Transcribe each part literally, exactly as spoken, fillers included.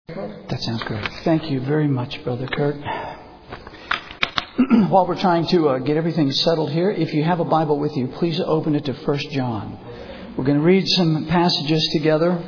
That sounds great. Thank you very much, Brother Kurt. While we're trying to uh, get everything settled here, if you have a Bible with you, please open it to First John. We're going to read some passages together.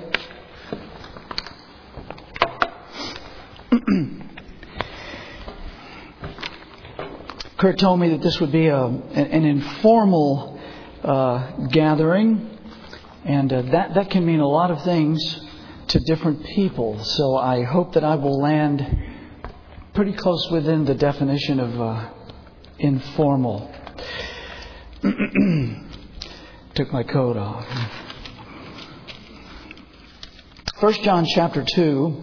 Kurt told me that this would be a, an informal uh, gathering, and uh, that, that can mean a lot of things to different people. So I hope that I will land pretty close within the definition of uh, informal. Took my coat off. First John chapter two.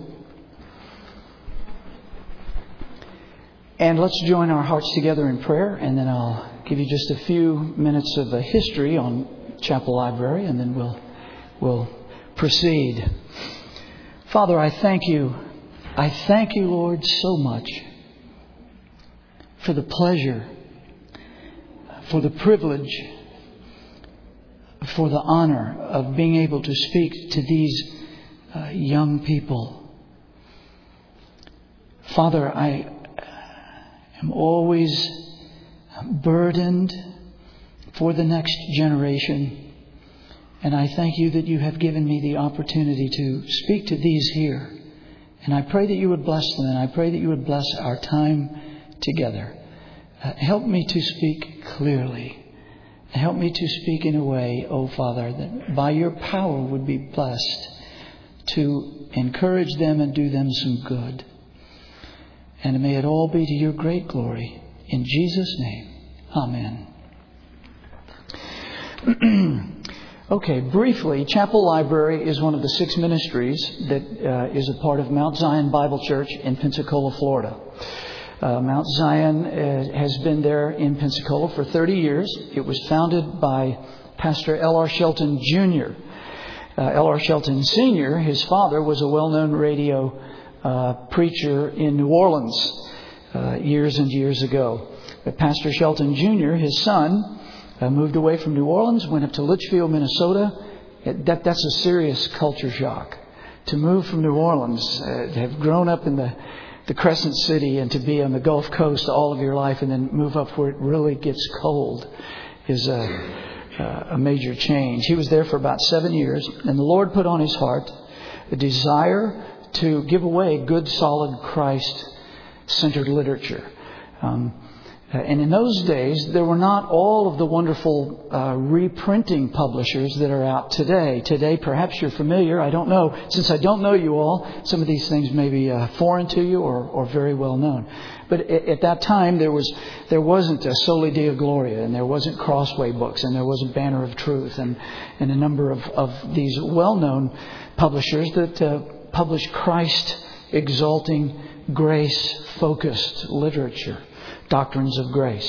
And let's join our hearts together in prayer, and then I'll give you just a few minutes of a history on Chapel Library, and then we'll we'll proceed. Father, I thank you. I thank you, Lord, so much for the pleasure, for the privilege, for the honor of being able to speak to these uh, young people. Father, I am always burdened for the next generation. And I thank you that you have given me the opportunity to speak to these here. And I pray that you would bless them, and I pray that you would bless our time together. Uh, help me to speak clearly. Help me to speak in a way, oh Father, that by your power would be blessed to encourage them and do them some good. And may it all be to your great glory. In Jesus' name, amen. Okay, briefly, Chapel Library is one of the six ministries that uh, is a part of Mount Zion Bible Church in Pensacola, Florida. Uh, Mount Zion uh, has been there in Pensacola for thirty years. It was founded by Pastor L R Shelton Junior Uh, L R Shelton Senior, his father, was a well-known radio uh, preacher in New Orleans uh, years and years ago. But Pastor Shelton Junior, his son, Uh, moved away from New Orleans, went up to Litchfield, Minnesota. It, that, that's a serious culture shock. To move from New Orleans, uh, to have grown up in the, the Crescent City and to be on the Gulf Coast all of your life and then move up where it really gets cold is a, a major change. He was there for about seven years, and the Lord put on his heart a desire to give away good, solid, Christ-centered literature. Um, And in those days, there were not all of the wonderful uh, reprinting publishers that are out today. Today, perhaps you're familiar. I don't know. Since I don't know you all, some of these things may be uh, foreign to you or, or very well known. But at, at that time, there was there wasn't a Soli Deo Gloria, and there wasn't Crossway Books, and there wasn't Banner of Truth, and, and a number of, of these well-known publishers that uh, publish Christ-exalting, grace-focused literature. Doctrines of grace.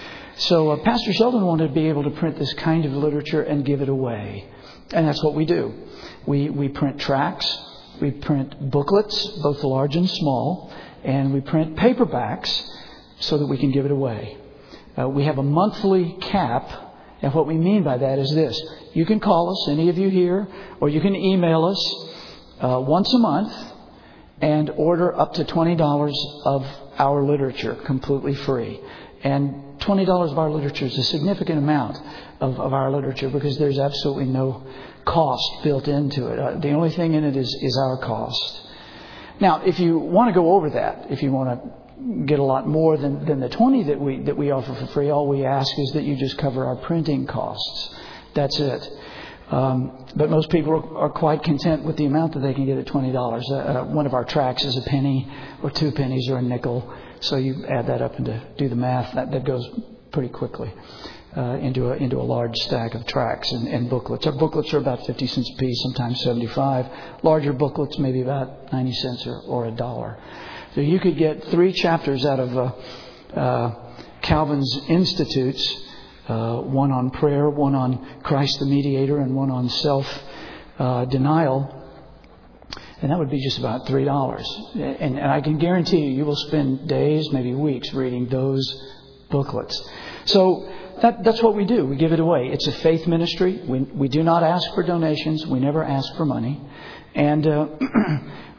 So uh, Pastor Sheldon wanted to be able to print this kind of literature and give it away. And that's what we do. We we print tracts, we print booklets, both large and small, and we print paperbacks so that we can give it away. Uh, we have a monthly cap, and what we mean by that is this. You can call us, any of you here, or you can email us uh, once a month and order up to twenty dollars of our literature completely free. And twenty dollars of our literature is a significant amount of, of our literature because there's absolutely no cost built into it. Uh, the only thing in it is, is our cost. Now, if you want to go over that, if you want to get a lot more than, than the twenty that we that we offer for free, all we ask is that you just cover our printing costs. That's it. Um, but most people are, are quite content with the amount that they can get at twenty dollars. Uh, uh, one of our tracts is a penny or two pennies or a nickel. So you add that up and to do the math. That, that goes pretty quickly uh, into a into a large stack of tracts and, and booklets. Our booklets are about fifty cents a piece, sometimes seventy-five. Larger booklets maybe about ninety cents or, or a dollar. So you could get three chapters out of uh, uh, Calvin's Institutes. Uh, one on prayer, one on Christ the Mediator, and one on self-denial. Uh, and that would be just about three dollars. And, and I can guarantee you, you will spend days, maybe weeks, reading those booklets. So that, that's what we do. We give it away. It's a faith ministry. We, we do not ask for donations. We never ask for money. And uh,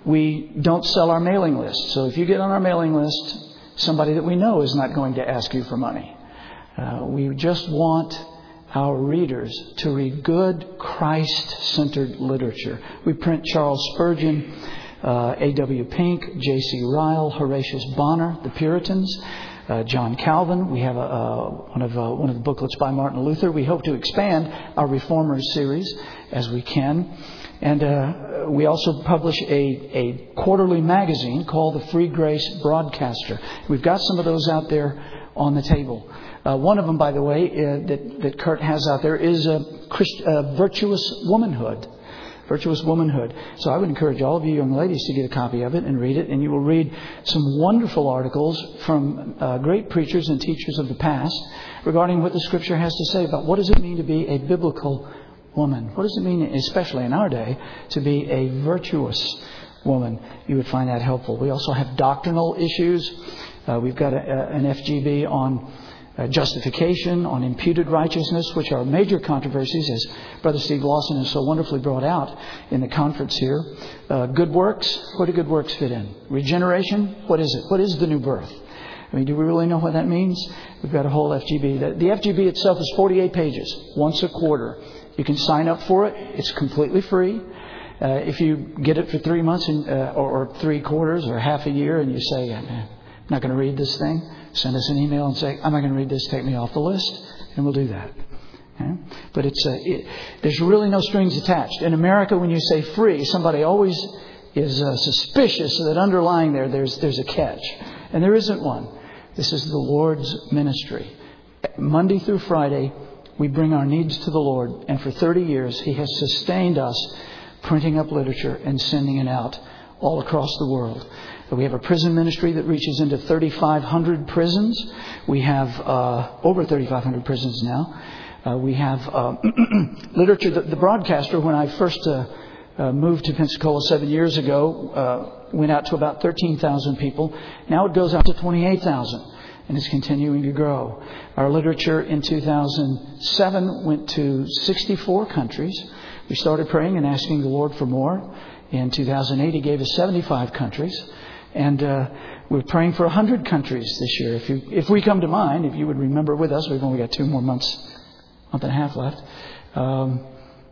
We don't sell our mailing list. So if you get on our mailing list, somebody that we know is not going to ask you for money. Uh, we just want our readers to read good, Christ-centered literature. We print Charles Spurgeon, uh, A W Pink, J C Ryle, Horatius Bonner, the Puritans, uh, John Calvin. We have a, uh, one of uh, one of the booklets by Martin Luther. We hope to expand our Reformers series as we can. And uh, we also publish a, a quarterly magazine called the Free Grace Broadcaster. We've got some of those out there on the table. Uh, one of them, by the way, uh, that, that Kurt has out there is uh, Christ, uh, Virtuous Womanhood. Virtuous Womanhood. So I would encourage all of you young ladies to get a copy of it and read it. And you will read some wonderful articles from uh, great preachers and teachers of the past regarding what the Scripture has to say about what does it mean to be a biblical woman. What does it mean, especially in our day, to be a virtuous woman? You would find that helpful. We also have doctrinal issues. Uh, we've got a, a, an F G B on uh, justification, on imputed righteousness, which are major controversies, as Brother Steve Lawson has so wonderfully brought out in the conference here. Uh, good works, where do good works fit in? Regeneration, what is it? What is the new birth? I mean, do we really know what that means? We've got a whole F G B. The, the F G B itself is forty-eight pages, once a quarter. You can sign up for it. It's completely free. Uh, if you get it for three months and, uh, or, or three quarters or half a year and you say, I'm not going to read this thing, send us an email and say, I'm not going to read this, take me off the list, and we'll do that. Okay? But it's uh, it, there's really no strings attached. In America, when you say free, somebody always is uh, suspicious that underlying there, there's, there's a catch. And there isn't one. This is the Lord's ministry. Monday through Friday, we bring our needs to the Lord, and for thirty years He has sustained us printing up literature and sending it out all across the world. We have a prison ministry that reaches into thirty-five hundred prisons. We have uh, over thirty-five hundred prisons now. Uh, we have uh, literature. The, the broadcaster, when I first uh, uh, moved to Pensacola seven years ago, uh, went out to about thirteen thousand people. Now it goes out to twenty-eight thousand. And it's continuing to grow. Our literature in two thousand seven went to sixty-four countries. We started praying and asking the Lord for more. In two thousand eight, He gave us seventy-five countries. And uh, we're praying for one hundred countries this year. If you, if we come to mind, if you would remember with us, we've only got two more months, month and a half left. Um,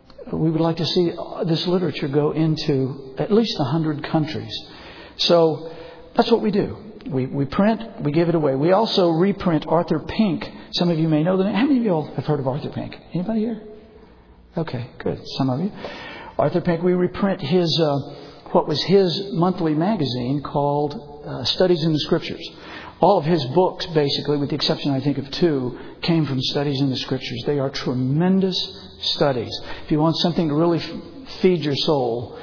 we would like to see this literature go into at least one hundred countries. So that's what we do. We we print, we give it away. We also reprint Arthur Pink. Some of you may know the name. How many of you all have heard of Arthur Pink? Anybody here? Okay, good. Some of you. Arthur Pink, we reprint his, uh, what was his monthly magazine called uh, Studies in the Scriptures. All of his books, basically, with the exception, I think, of two, came from Studies in the Scriptures. They are tremendous studies. If you want something to really f- feed your soul,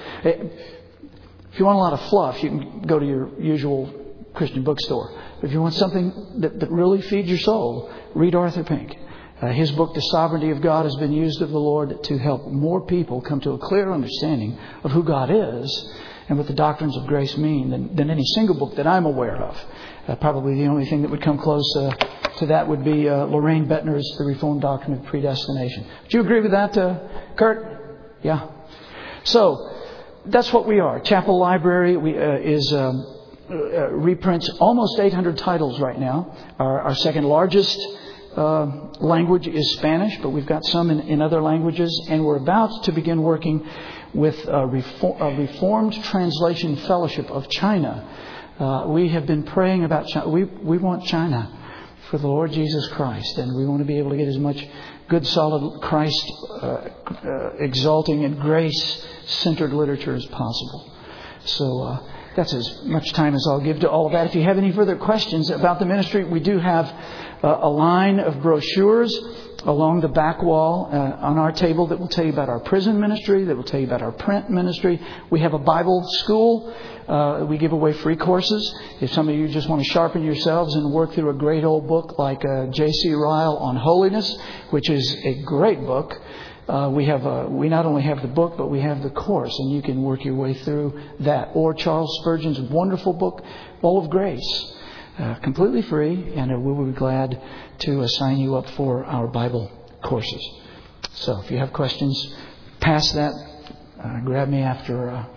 if you want a lot of fluff, you can go to your usual Christian bookstore. But if you want something that, that really feeds your soul, read Arthur Pink. Uh, his book, The Sovereignty of God, has been used of the Lord to help more people come to a clear understanding of who God is and what the doctrines of grace mean than, than any single book that I'm aware of. Uh, probably the only thing that would come close uh, to that would be uh, Lorraine Bettner's The Reformed Doctrine of Predestination. Do you agree with that, uh, Kurt? Yeah. So, that's what we are. Chapel Library we, uh, is... Um, Uh, reprints almost eight hundred titles right now. Our, our second largest uh, language is Spanish, but we've got some in, in other languages, and we're about to begin working with a, Reform, a Reformed Translation Fellowship of China. Uh, we have been praying about China. We, we want China for the Lord Jesus Christ, and we want to be able to get as much good, solid, Christ uh, uh, exalting and grace-centered literature as possible. So, uh, That's as much time as I'll give to all of that. If you have any further questions about the ministry, we do have uh, a line of brochures along the back wall uh, on our table that will tell you about our prison ministry, that will tell you about our print ministry. We have a Bible school. Uh, we give away free courses. If some of you just want to sharpen yourselves and work through a great old book like uh, J C Ryle on Holiness, which is a great book, Uh, we have a, we not only have the book, but we have the course, and you can work your way through that. Or Charles Spurgeon's wonderful book, Bowl of Grace, uh, completely free, and uh, we will be glad to uh, sign you up for our Bible courses. So, if you have questions, pass that. Uh, grab me after uh,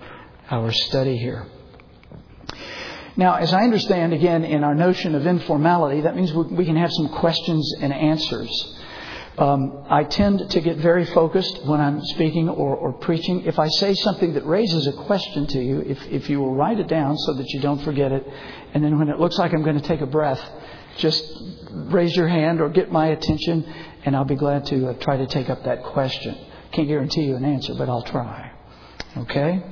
our study here. Now, as I understand, again, in our notion of informality, that means we can have some questions and answers. Um, I tend to get very focused when I'm speaking or, or preaching. If I say something that raises a question to you, if, if you will write it down so that you don't forget it, and then when it looks like I'm going to take a breath, just raise your hand or get my attention, and I'll be glad to uh, try to take up that question. Can't guarantee you an answer, but I'll try. Okay?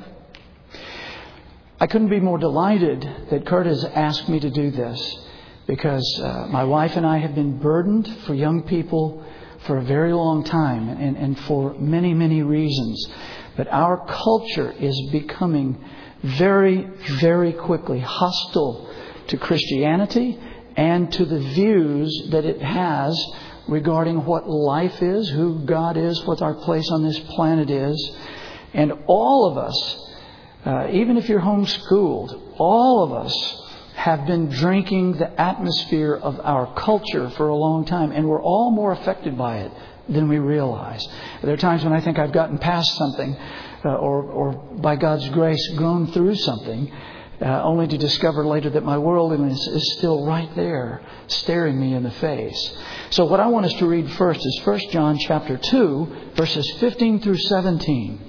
I couldn't be more delighted that Kurt has asked me to do this, because uh, my wife and I have been burdened for young people for a very long time, and, and for many, many reasons. But our culture is becoming very, very quickly hostile to Christianity and to the views that it has regarding what life is, who God is, what our place on this planet is. And all of us, uh, even if you're homeschooled, all of us have been drinking the atmosphere of our culture for a long time, and we're all more affected by it than we realize. There are times when I think I've gotten past something, uh, or, or by God's grace grown through something, uh, only to discover later that my worldliness is still right there, staring me in the face. So what I want us to read first is First John chapter two, verses fifteen through seventeen.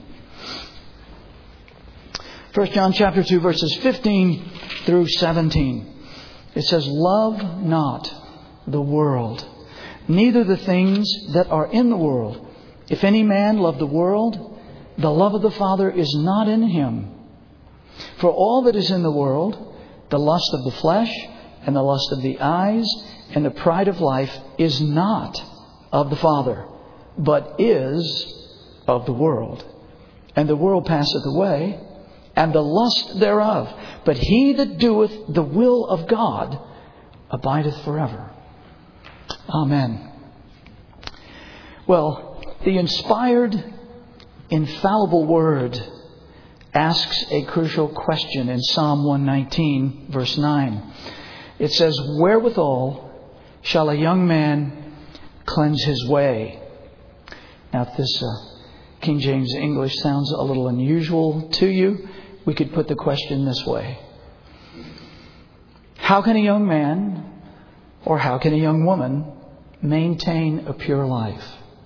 First John chapter two, verses fifteen through seventeen. It says, "Love not the world, neither the things that are in the world. If any man love the world, the love of the Father is not in him. For all that is in the world, the lust of the flesh, and the lust of the eyes, and the pride of life, is not of the Father, but is of the world. And the world passeth away, and the lust thereof. But he that doeth the will of God abideth forever." Amen. Well, the inspired, infallible Word asks a crucial question in Psalm one nineteen, verse nine. It says, "Wherewithal shall a young man cleanse his way?" Now, if this uh, King James English sounds a little unusual to you, we could put the question this way: how can a young man or how can a young woman maintain a pure life?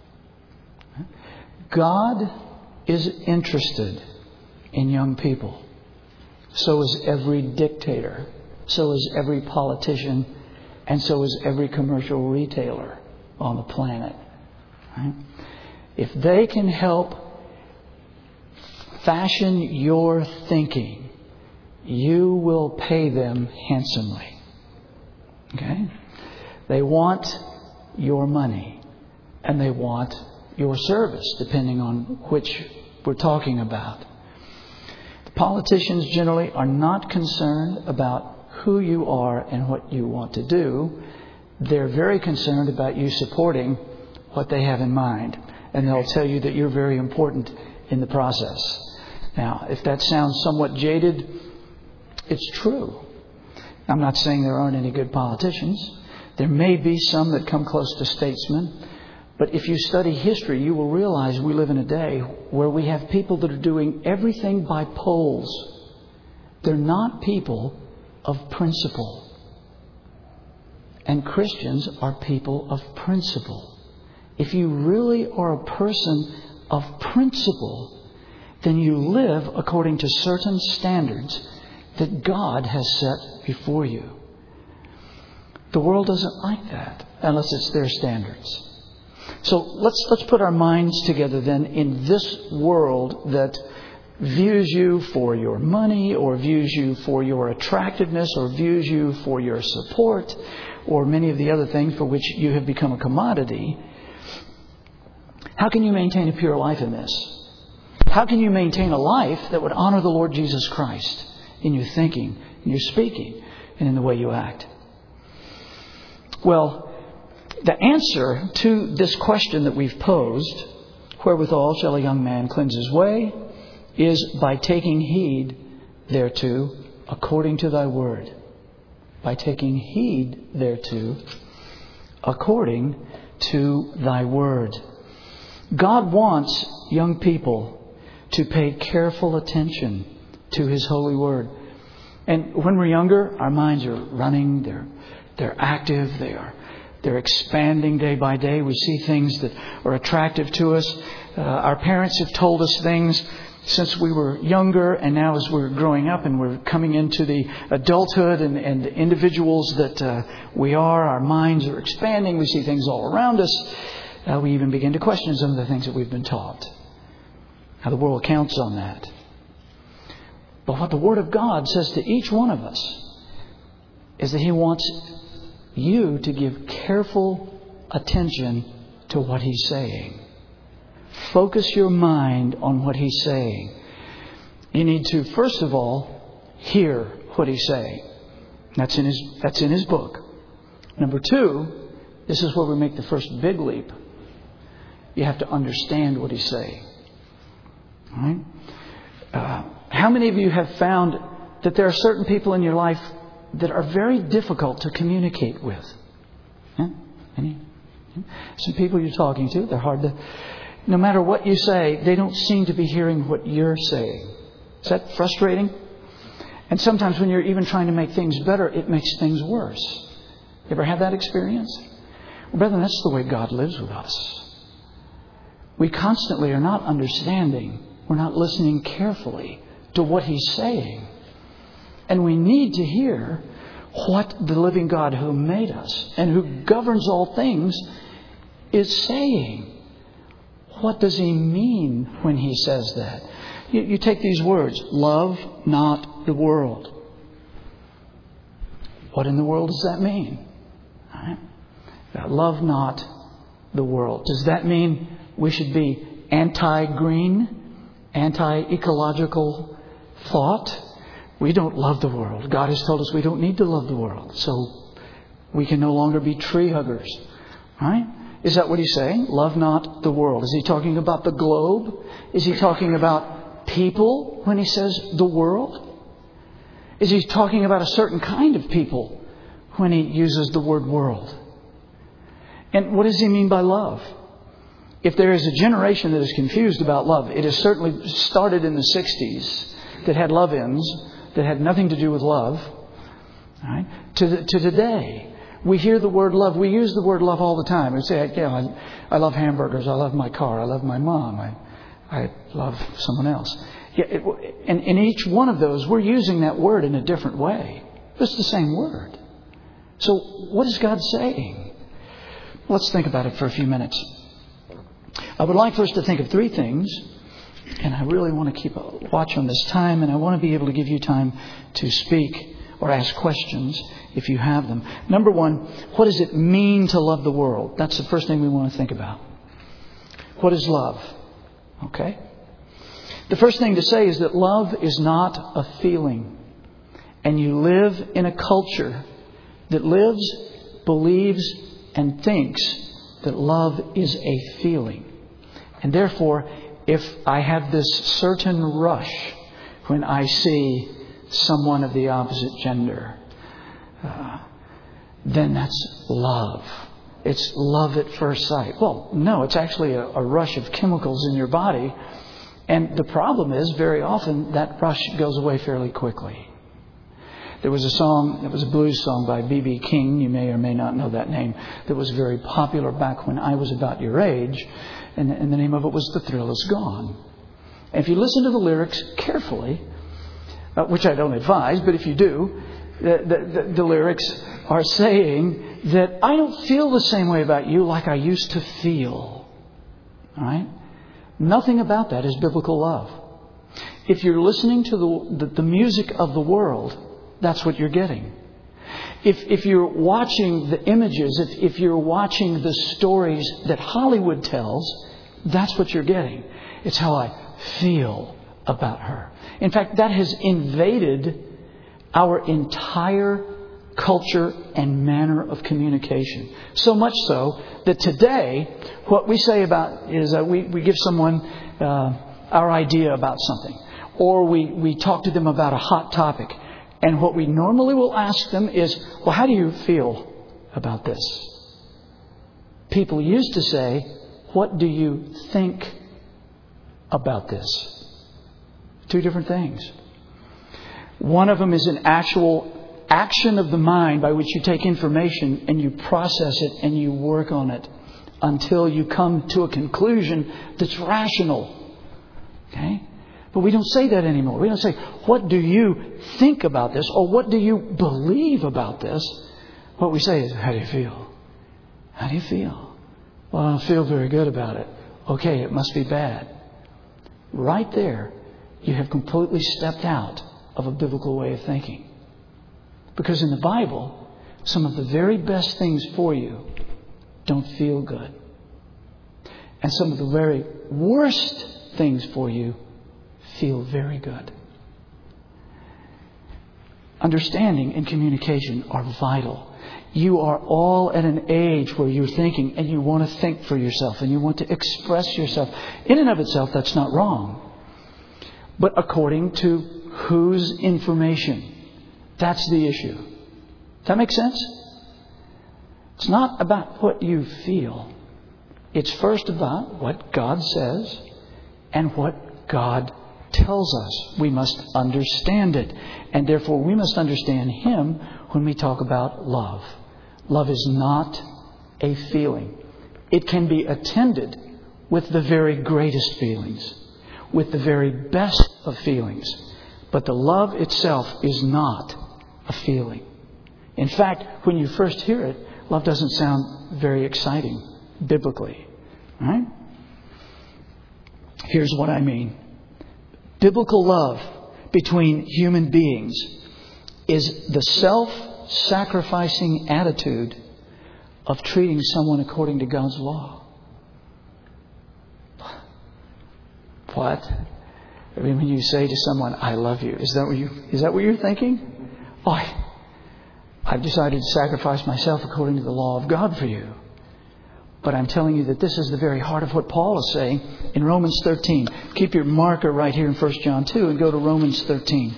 God is interested in young people. So is every dictator. So is every politician. And so is every commercial retailer on the planet. Right? If they can help fashion your thinking, you will pay them handsomely. Okay? They want your money, and they want your service, depending on which we're talking about. The politicians generally are not concerned about who you are and what you want to do. They're very concerned about you supporting what they have in mind, and they'll tell you that you're very important in the process. Now, if that sounds somewhat jaded, it's true. I'm not saying there aren't any good politicians. There may be some that come close to statesmen. But if you study history, you will realize we live in a day where we have people that are doing everything by polls. They're not people of principle. And Christians are people of principle. If you really are a person of principle, then you live according to certain standards that God has set before you. The world doesn't like that unless it's their standards. So let's let's put our minds together then in this world that views you for your money, or views you for your attractiveness, or views you for your support, or many of the other things for which you have become a commodity. How can you maintain a pure life in this? How can you maintain a life that would honor the Lord Jesus Christ in your thinking, in your speaking, and in the way you act? Well, the answer to this question that we've posed, wherewithal shall a young man cleanse his way, is by taking heed thereto according to thy word. By taking heed thereto according to thy word. God wants young people to pay careful attention to His holy word. And when we're younger, our minds are running, they're they're active, they are they're expanding day by day. We see things that are attractive to us. Uh, our parents have told us things since we were younger, and now as we're growing up and we're coming into the adulthood and, and the individuals that uh, we are, our minds are expanding. We see things all around us. Uh, we even begin to question some of the things that we've been taught. How the world counts on that. But what the Word of God says to each one of us is that He wants you to give careful attention to what He's saying. Focus your mind on what He's saying. You need to, first of all, hear what He's saying. That's in His, that's in His book. Number two, this is where we make the first big leap. You have to understand what He's saying. All right? Uh, how many of you have found that there are certain people in your life that are very difficult to communicate with? Yeah? Any? Yeah? Some people you're talking to, they're hard to... No matter what you say, they don't seem to be hearing what you're saying. Is that frustrating? And sometimes when you're even trying to make things better, it makes things worse. You ever have that experience? Well, brethren, that's the way God lives with us. We constantly are not understanding. We're not listening carefully to what He's saying. And we need to hear what the living God who made us and who governs all things is saying. What does He mean when He says that? You, you take these words, love not the world. What in the world does that mean? All right. Love not the world. Does that mean we should be anti-green, anti-ecological thought? We don't love the world. God has told us we don't need to love the world. So we can no longer be tree huggers. Right? Is that what He's saying? Love not the world. Is He talking about the globe? Is He talking about people when He says the world? Is He talking about a certain kind of people when He uses the word world? And what does He mean by love? If there is a generation that is confused about love, it has certainly started in the sixties that had love-ins that had nothing to do with love. Right? To, the, to today, we hear the word love. We use the word love all the time. We say, yeah, I, I love hamburgers. I love my car. I love my mom. I, I love someone else. Yeah, it, and in each one of those, we're using that word in a different way. It's the same word. So what is God saying? Let's think about it for a few minutes. I would like for us to think of three things. And I really want to keep a watch on this time. And I want to be able to give you time to speak or ask questions if you have them. Number one, what does it mean to love the world? That's the first thing we want to think about. What is love? Okay. The first thing to say is that love is not a feeling. And you live in a culture that lives, believes, and thinks that love is a feeling. And therefore, if I have this certain rush when I see someone of the opposite gender, uh, then that's love. It's love at first sight. Well, no, it's actually a, a rush of chemicals in your body. And the problem is, very often, that rush goes away fairly quickly. There was a song, it was a blues song by B B King, you may or may not know that name, that was very popular back when I was about your age. And, and the name of it was The Thrill Is Gone. And if you listen to the lyrics carefully, uh, which I don't advise, but if you do, the, the, the, the lyrics are saying that I don't feel the same way about you like I used to feel. All right? Nothing about that is biblical love. If you're listening to the, the, the music of the world, that's what you're getting. If, if you're watching the images, if, if you're watching the stories that Hollywood tells, that's what you're getting. It's how I feel about her. In fact, that has invaded our entire culture and manner of communication. So much so that today, what we say about is uh, we, we give someone uh, our idea about something. Or we, we talk to them about a hot topic. And what we normally will ask them is, well, how do you feel about this? People used to say, what do you think about this? Two different things. One of them is an actual action of the mind by which you take information and you process it and you work on it until you come to a conclusion that's rational. Okay? But we don't say that anymore. We don't say, what do you think about this? Or what do you believe about this? What we say is, how do you feel? How do you feel? Well, I don't feel very good about it. Okay, it must be bad. Right there, you have completely stepped out of a biblical way of thinking. Because in the Bible, some of the very best things for you don't feel good. And some of the very worst things for you feel very good. Understanding and communication are vital. You are all at an age where you're thinking and you want to think for yourself and you want to express yourself. In and of itself, that's not wrong. But according to whose information? That's the issue. Does that make sense? It's not about what you feel. It's first about what God says and what God tells us. We must understand it. And therefore we must understand Him when we talk about love. Love is not a feeling. It can be attended with the very greatest feelings, with the very best of feelings. But the love itself is not a feeling. In fact, when you first hear it, love doesn't sound very exciting biblically. Right? Here's what I mean. Biblical love between human beings is the self-sacrificing attitude of treating someone according to God's law. What? I mean, when you say to someone, I love you, is that what you is that what you're thinking? Oh, I, I've decided to sacrifice myself according to the law of God for you. But I'm telling you that this is the very heart of what Paul is saying in Romans thirteen. Keep your marker right here in First John two and go to Romans thirteen.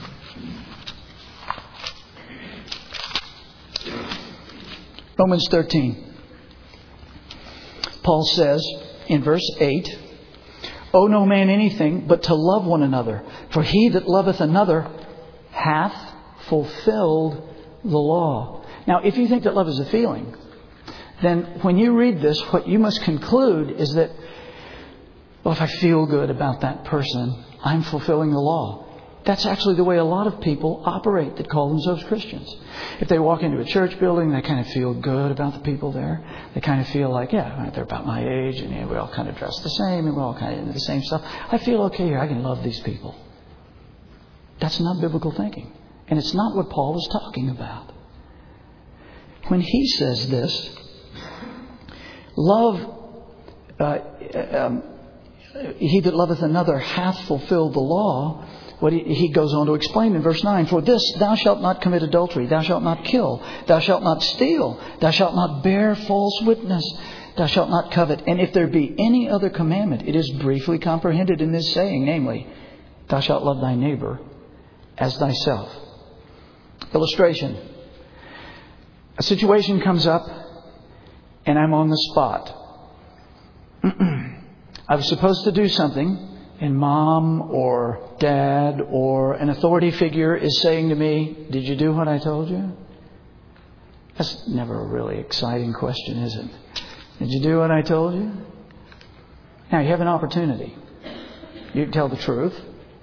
Romans thirteen. Paul says in verse eight, owe no man anything but to love one another. For he that loveth another hath fulfilled the law. Now, if you think that love is a feeling, then when you read this, what you must conclude is that, well, if I feel good about that person, I'm fulfilling the law. That's actually the way a lot of people operate that call themselves Christians. If they walk into a church building, they kind of feel good about the people there. They kind of feel like, yeah, they're about my age and yeah, we all kind of dress the same and we're all kind of into the same stuff. I feel okay here. I can love these people. That's not biblical thinking. And it's not what Paul is talking about. When he says this, love, uh, um, he that loveth another hath fulfilled the law. What he, he goes on to explain in verse nine. For this, thou shalt not commit adultery. Thou shalt not kill. Thou shalt not steal. Thou shalt not bear false witness. Thou shalt not covet. And if there be any other commandment, it is briefly comprehended in this saying, namely, thou shalt love thy neighbor as thyself. Illustration. A situation comes up and I'm on the spot. I was supposed to do something. And mom or dad or an authority figure is saying to me, did you do what I told you? That's never a really exciting question, is it? Did you do what I told you? Now, you have an opportunity. You can tell the truth.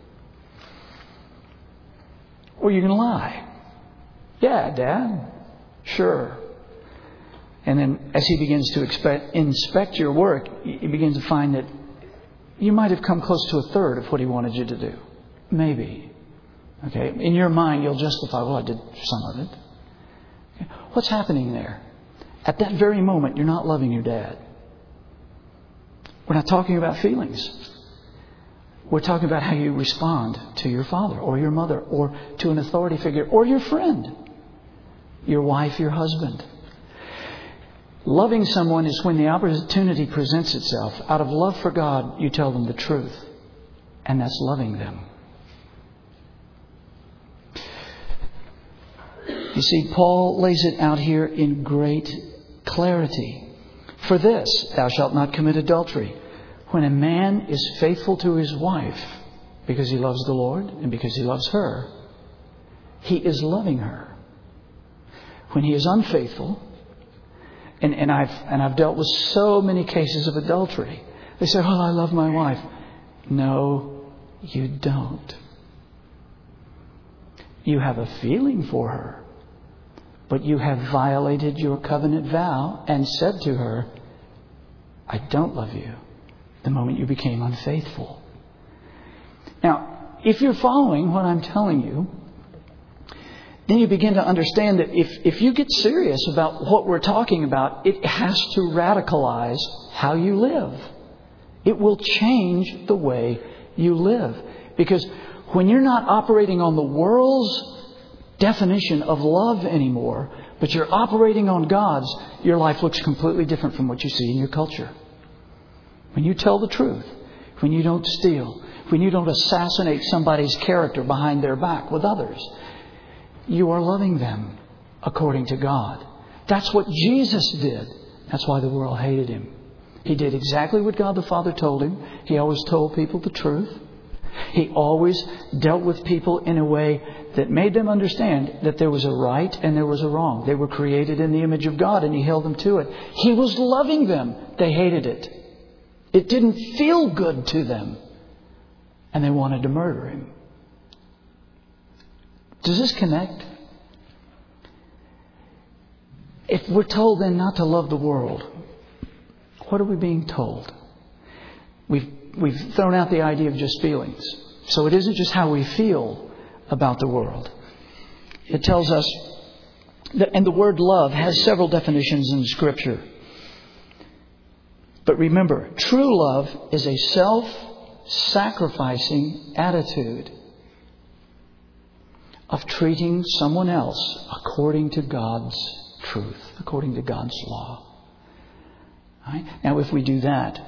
Or you can lie. Yeah, Dad. Sure. And then as he begins to expect, inspect your work, you begin to find that you might have come close to a third of what he wanted you to do. Maybe. Okay. In your mind, you'll justify, well, I did some of it. Okay. What's happening there? At that very moment, you're not loving your dad. We're not talking about feelings. We're talking about how you respond to your father or your mother or to an authority figure or your friend, your wife, your husband. Loving someone is when the opportunity presents itself. Out of love for God, you tell them the truth. And that's loving them. You see, Paul lays it out here in great clarity. For this, thou shalt not commit adultery. When a man is faithful to his wife, because he loves the Lord and because he loves her, he is loving her. When he is unfaithful, and, and I've and I've dealt with so many cases of adultery. They say, "Oh, I love my wife." No, you don't. You have a feeling for her, but you have violated your covenant vow and said to her, "I don't love you," the moment you became unfaithful. Now, if you're following what I'm telling you, then you begin to understand that if, if you get serious about what we're talking about, it has to radicalize how you live. It will change the way you live. Because when you're not operating on the world's definition of love anymore, but you're operating on God's, your life looks completely different from what you see in your culture. When you tell the truth, when you don't steal, when you don't assassinate somebody's character behind their back with others, you are loving them according to God. That's what Jesus did. That's why the world hated him. He did exactly what God the Father told him. He always told people the truth. He always dealt with people in a way that made them understand that there was a right and there was a wrong. They were created in the image of God and He held them to it. He was loving them. They hated it. It didn't feel good to them. And they wanted to murder Him. Does this connect? If we're told then not to love the world, what are we being told? We've, we've thrown out the idea of just feelings. So it isn't just how we feel about the world. It tells us, that, and the word love has several definitions in Scripture. But remember, true love is a self-sacrificing attitude of treating someone else according to God's truth, according to God's law. Right? Now, if we do that,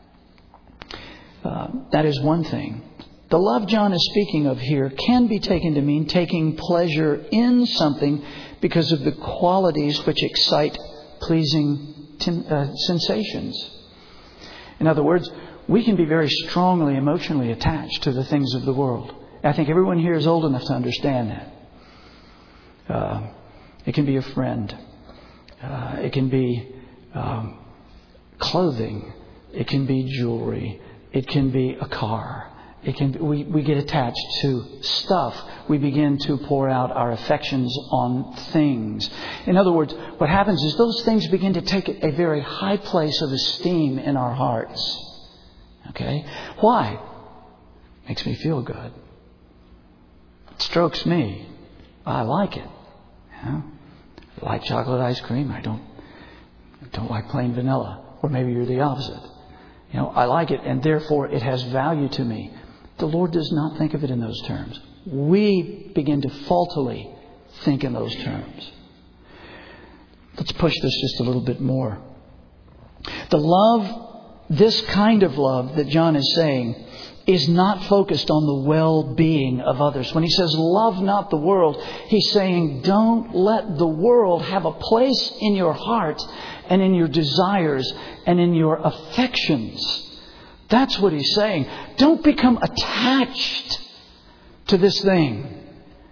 uh, that is one thing. The love John is speaking of here can be taken to mean taking pleasure in something because of the qualities which excite pleasing tim- uh, sensations. In other words, we can be very strongly emotionally attached to the things of the world. I think everyone here is old enough to understand that. Uh, it can be a friend. Uh, it can be um, clothing. It can be jewelry. It can be a car. It can. Be, we, we get attached to stuff. We begin to pour out our affections on things. In other words, what happens is those things begin to take a very high place of esteem in our hearts. Okay? Why? Makes me feel good. It strokes me. I like it. You know? I like chocolate ice cream. I don't don't like plain vanilla. Or maybe you're the opposite. You know, I like it and therefore it has value to me. The Lord does not think of it in those terms. We begin to faultily think in those terms. Let's push this just a little bit more. The love, this kind of love that John is saying, is not focused on the well-being of others. When he says, love not the world, he's saying, don't let the world have a place in your heart and in your desires and in your affections. That's what he's saying. Don't become attached to this thing.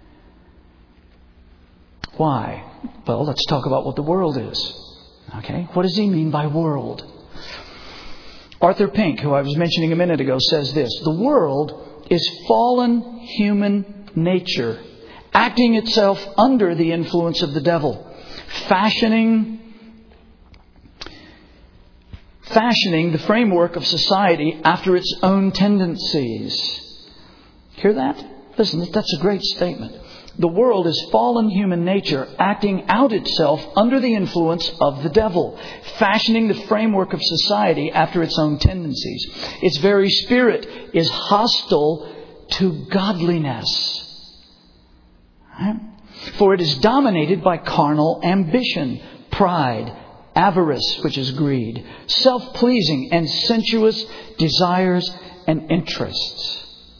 Why? Well, let's talk about what the world is. Okay? What does he mean by world? Arthur Pink, who I was mentioning a minute ago, says this: the world is fallen human nature, acting itself under the influence of the devil, fashioning fashioning the framework of society after its own tendencies. Hear that? Listen, that's a great statement. The world is fallen human nature acting out itself under the influence of the devil, fashioning the framework of society after its own tendencies. Its very spirit is hostile to godliness. Right? For it is dominated by carnal ambition, pride, avarice, which is greed, self-pleasing and sensuous desires and interests.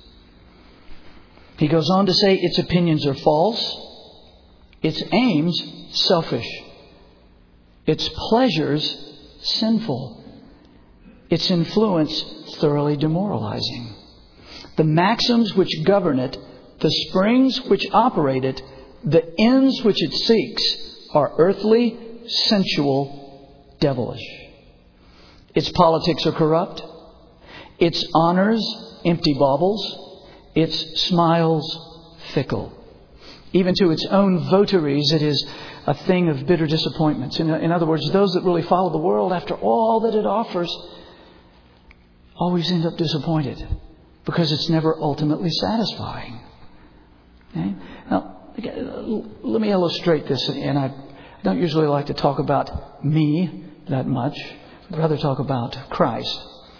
He goes on to say its opinions are false, its aims selfish, its pleasures sinful, its influence thoroughly demoralizing. The maxims which govern it, the springs which operate it, The ends which it seeks are earthly, sensual, devilish. Its politics are corrupt. Its honors, empty baubles. Its smiles, fickle. Even to its own votaries, it is a thing of bitter disappointments. In, in other words, those that really follow the world after all that it offers always end up disappointed because it's never ultimately satisfying. Okay? Now, let me illustrate this, and I don't usually like to talk about me that much. I'd rather talk about Christ.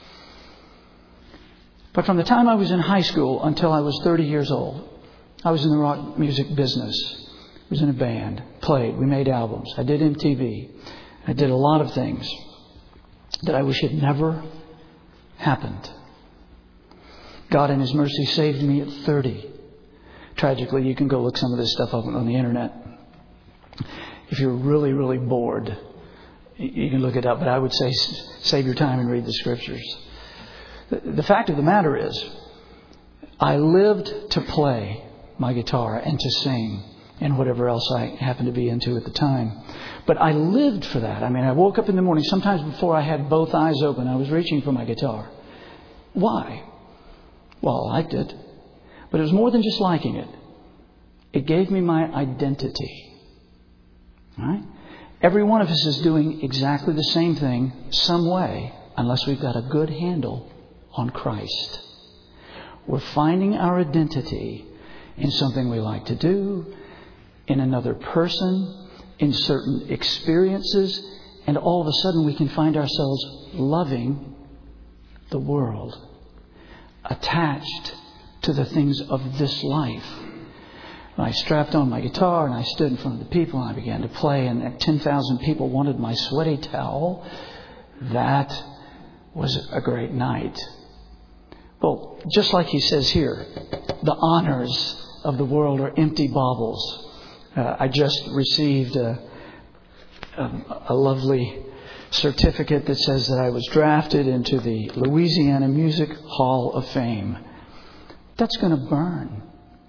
But from the time I was in high school until I was thirty years old, I was in the rock music business. I was in a band, played, we made albums. I did M T V. I did a lot of things that I wish had never happened. God in His mercy saved me at thirty. Tragically, you can go look some of this stuff up on the internet. If you're really, really bored, you can look it up. But I would say save your time and read the Scriptures. The fact of the matter is, I lived to play my guitar and to sing and whatever else I happened to be into at the time. But I lived for that. I mean, I woke up in the morning, sometimes before I had both eyes open, I was reaching for my guitar. Why? Well, I liked it. But it was more than just liking it. It gave me my identity. All right? Every one of us is doing exactly the same thing some way, unless we've got a good handle on Christ. We're finding our identity in something we like to do, in another person, in certain experiences, and all of a sudden we can find ourselves loving the world, attached to the things of this life. When I strapped on my guitar and I stood in front of the people and I began to play, and ten thousand people wanted my sweaty towel, that was a great night. Well, just like he says here, the honors of the world are empty baubles. Uh, I just received a, a, a lovely certificate that says that I was drafted into the Louisiana Music Hall of Fame. That's going to burn.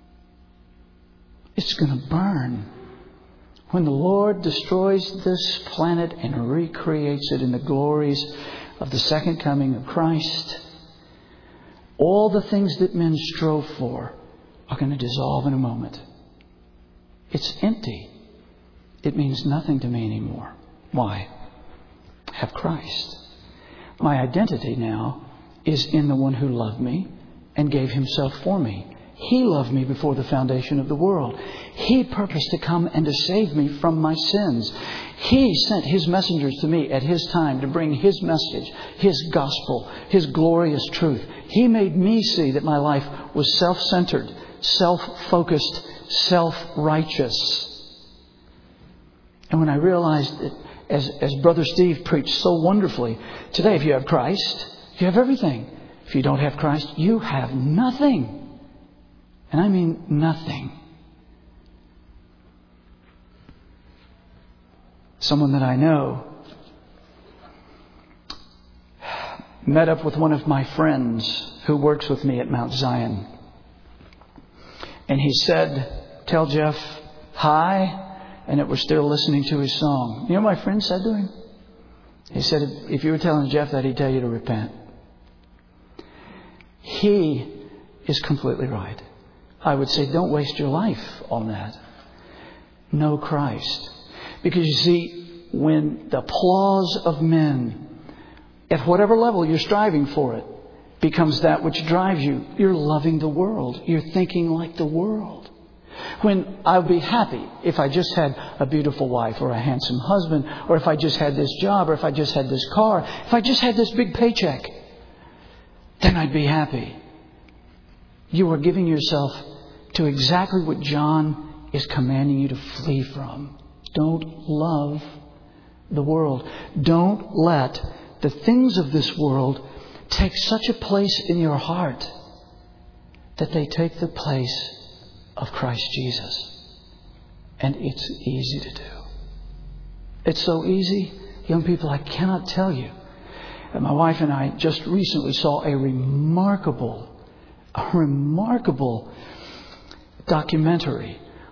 It's going to burn. When the Lord destroys this planet and recreates it in the glories of the second coming of Christ, all the things that men strove for are going to dissolve in a moment. It's empty. It means nothing to me anymore. Why? I have Christ. My identity now is in the one who loved me and gave Himself for me. He loved me before the foundation of the world. He purposed to come and to save me from my sins. He sent His messengers to me at His time to bring His message, His gospel, His glorious truth. He made me see that my life was self-centered, self-focused, self-righteous. And when I realized that, as, as Brother Steve preached so wonderfully, today if you have Christ, you have everything. If you don't have Christ, you have nothing. And I mean nothing. Someone that I know met up with one of my friends who works with me at Mount Zion. And he said, "Tell Jeff hi," and that we're still listening to his song. You know what my friend said to him? He said, if you were telling Jeff that, he'd tell you to repent. He is completely right. I would say, don't waste your life on that. Know Christ. Because you see, when the applause of men, at whatever level you're striving for it, becomes that which drives you, you're loving the world. You're thinking like the world. When I'll be happy if I just had a beautiful wife or a handsome husband, or if I just had this job, or if I just had this car, if I just had this big paycheck, then I'd be happy. You are giving yourself to exactly what John is commanding you to flee from. Don't love the world. Don't let the things of this world take such a place in your heart that they take the place of Christ Jesus. And it's easy to do. It's so easy. Young people, I cannot tell you. And my wife and I just recently saw a remarkable, a remarkable documentary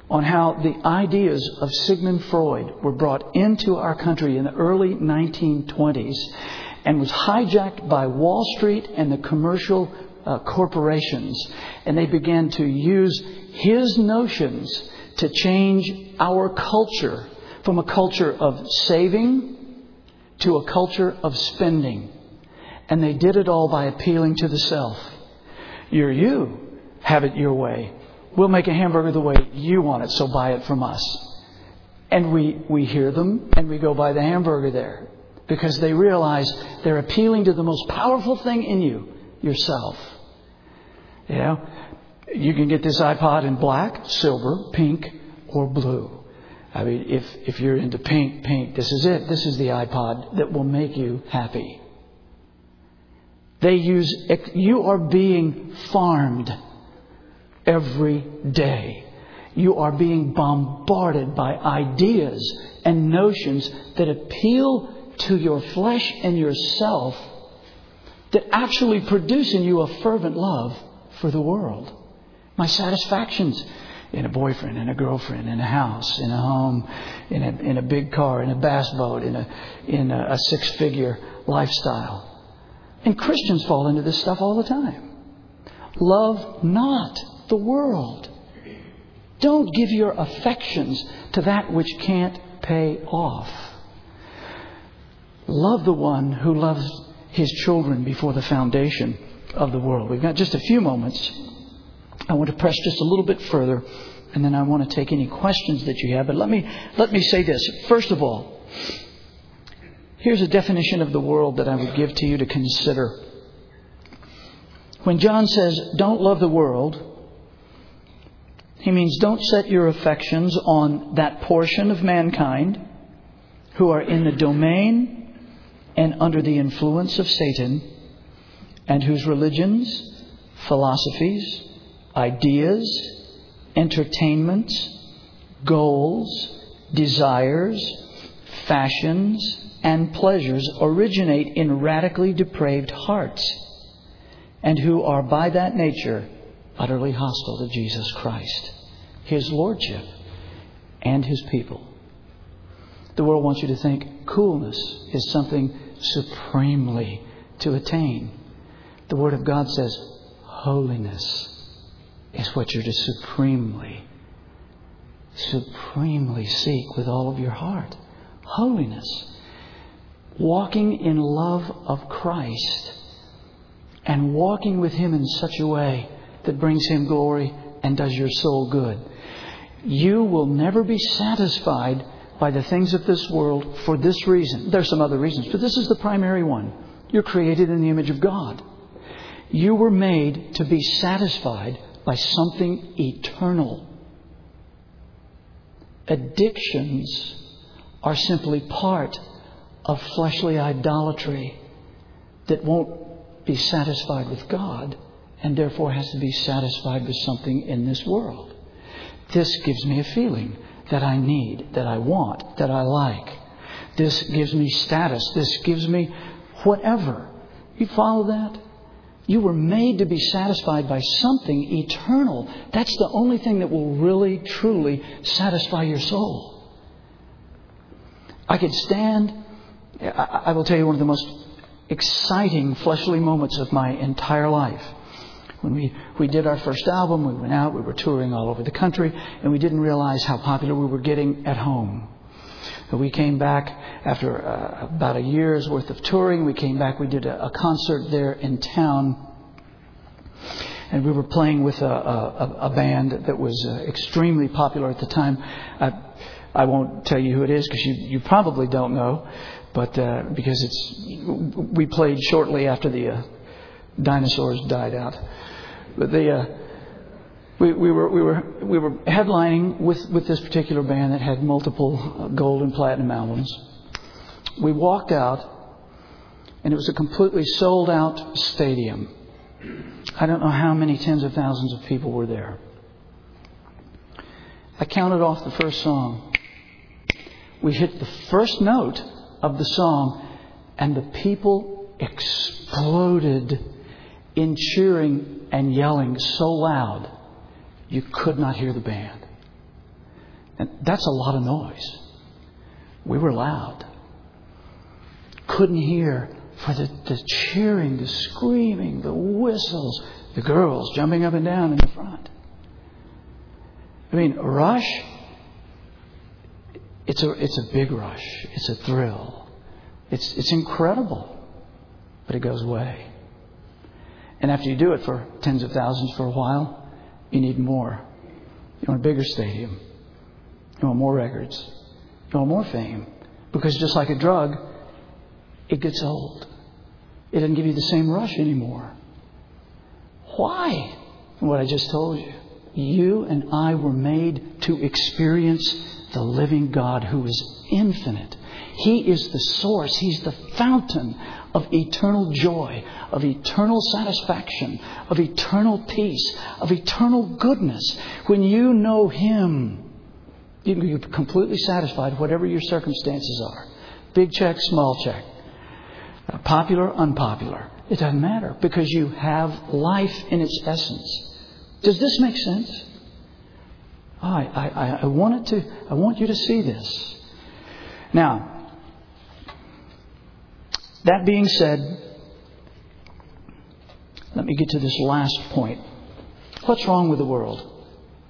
on how the ideas of Sigmund Freud were brought into our country in the early nineteen twenties and was hijacked by Wall Street and the commercial uh, corporations. And they began to use his notions to change our culture from a culture of saving to a culture of spending. And they did it all by appealing to the self. You're you. Have it your way. We'll make a hamburger the way you want it, so buy it from us. And we, we hear them and we go buy the hamburger there. Because they realize they're appealing to the most powerful thing in you, yourself. You know, you can get this iPod in black, silver, pink, or blue. I mean, if, if you're into pink, pink, this is it. This is the iPod that will make you happy. They use, you are being farmed every day. You are being bombarded by ideas and notions that appeal to your flesh and yourself, that actually produce in you a fervent love for the world. My satisfactions in a boyfriend, in a girlfriend, in a house, in a home, in a, in a big car, in a bass boat, in a, in a, a six-figure lifestyle. And Christians fall into this stuff all the time. Love not the world. Don't give your affections to that which can't pay off. Love the one who loves his children before the foundation of the world. We've got just a few moments. I want to press just a little bit further, and then I want to take any questions that you have. But let me let me say this. First of all, here's a definition of the world that I would give to you to consider. When John says, don't love the world, he means don't set your affections on that portion of mankind who are in the domain and under the influence of Satan, and whose religions, philosophies, ideas, entertainments, goals, desires, fashions, and pleasures originate in radically depraved hearts, and who are by that nature utterly hostile to Jesus Christ, His Lordship, and His people. The world wants you to think coolness is something supremely to attain. The Word of God says holiness is what you're to supremely, supremely seek with all of your heart. Holiness. Walking in love of Christ and walking with Him in such a way that brings Him glory and does your soul good. You will never be satisfied by the things of this world for this reason. There are some other reasons, but this is the primary one. You're created in the image of God. You were made to be satisfied by something eternal. Addictions are simply part of fleshly idolatry that won't be satisfied with God and therefore has to be satisfied with something in this world. This gives me a feeling that I need, that I want, that I like. This gives me status. This gives me whatever. You follow that? You were made to be satisfied by something eternal. That's the only thing that will really, truly satisfy your soul. I could stand, I will tell you one of the most exciting fleshly moments of my entire life. When we, we did our first album, we went out, we were touring all over the country, and we didn't realize how popular we were getting at home. We came back after uh, about a year's worth of touring. We came back, we did a, a concert there in town. And we were playing with a, a, a band that was uh, extremely popular at the time. I, I won't tell you who it is because you, you probably don't know. But uh, because it's we played shortly after the uh, dinosaurs died out. But the uh, we, we were we were we were headlining with, with this particular band that had multiple gold and platinum albums. We walked out, and it was a completely sold out stadium. I don't know how many tens of thousands of people were there. I counted off the first song. We hit the first note of the song, and the people exploded in cheering and yelling so loud you could not hear the band. And that's a lot of noise. We were loud. Couldn't hear for the, the cheering, the screaming, the whistles, the girls jumping up and down in the front. I mean, a rush, it's a it's a big rush. It's a thrill. It's it's incredible. But it goes away. And after you do it for tens of thousands for a while, you need more. You want a bigger stadium. You want more records. You want more fame. Because just like a drug, it gets old. It doesn't give you the same rush anymore. Why? What I just told you. You and I were made to experience the living God who is infinite. He is the source. He's the fountain of eternal joy, of eternal satisfaction, of eternal peace, of eternal goodness. When you know Him, you can be completely satisfied whatever your circumstances are. Big check, small check. Popular, unpopular. It doesn't matter because you have life in its essence. Does this make sense? Oh, I, I, I wanted to. I want you to see this. Now, that being said, let me get to this last point. What's wrong with the world?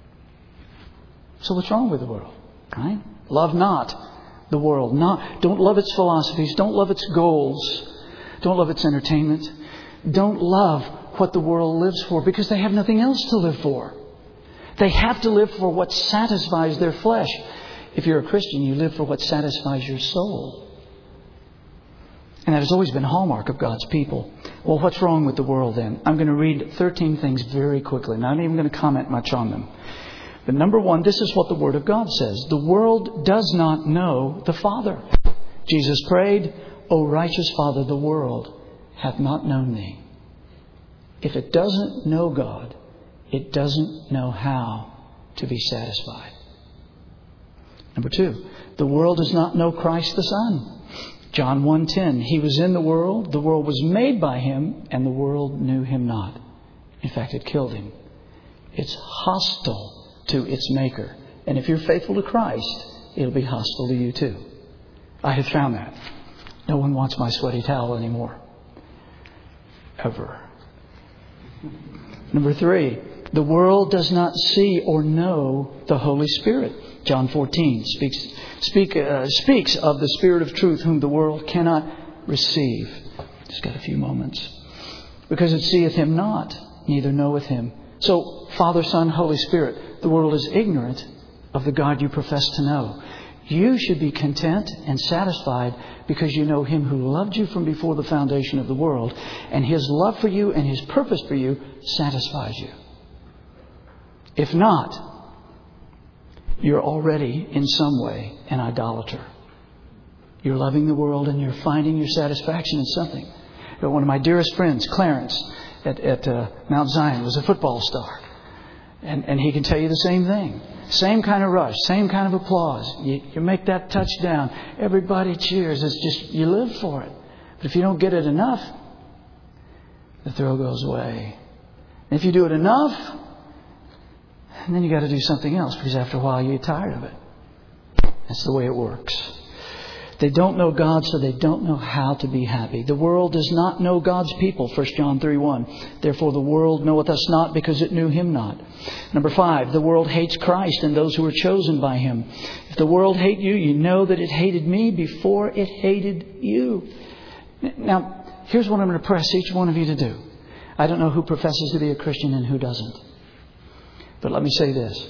So what's wrong with the world? Right? Love not the world. Not, don't love its philosophies. Don't love its goals. Don't love its entertainment. Don't love what the world lives for because they have nothing else to live for. They have to live for what satisfies their flesh. If you're a Christian, you live for what satisfies your soul. And that has always been a hallmark of God's people. Well, what's wrong with the world then? I'm going to read thirteen things very quickly. Not even going to comment much on them. But number one, this is what the Word of God says. The world does not know the Father. Jesus prayed, O righteous Father, the world hath not known Thee. If it doesn't know God, it doesn't know how to be satisfied. Number two, the world does not know Christ the Son. John one ten, He was in the world, the world was made by Him, and the world knew Him not. In fact, it killed Him. It's hostile to its Maker. And if you're faithful to Christ, it'll be hostile to you too. I have found that. No one wants my sweaty towel anymore. Ever. Number three, the world does not see or know the Holy Spirit. John fourteen speaks speak, uh, speaks of the Spirit of truth whom the world cannot receive. Just got a few moments. Because it seeth Him not, neither knoweth Him. So, Father, Son, Holy Spirit, the world is ignorant of the God you profess to know. You should be content and satisfied because you know Him who loved you from before the foundation of the world. And His love for you and His purpose for you satisfies you. If not, you're already in some way an idolater. You're loving the world and you're finding your satisfaction in something. One of my dearest friends, Clarence, at, at uh, Mount Zion, was a football star. And, and he can tell you the same thing. Same kind of rush, same kind of applause. You, you make that touchdown, everybody cheers. It's just, you live for it. But if you don't get it enough, the thrill goes away. And if you do it enough, and then you got to do something else because after a while you get tired of it. That's the way it works. They don't know God, so they don't know how to be happy. The world does not know God's people, First John three one. Therefore the world knoweth us not because it knew Him not. Number five, the world hates Christ and those who are chosen by Him. If the world hate you, you know that it hated me before it hated you. Now, here's what I'm going to press each one of you to do. I don't know who professes to be a Christian and who doesn't. But let me say this.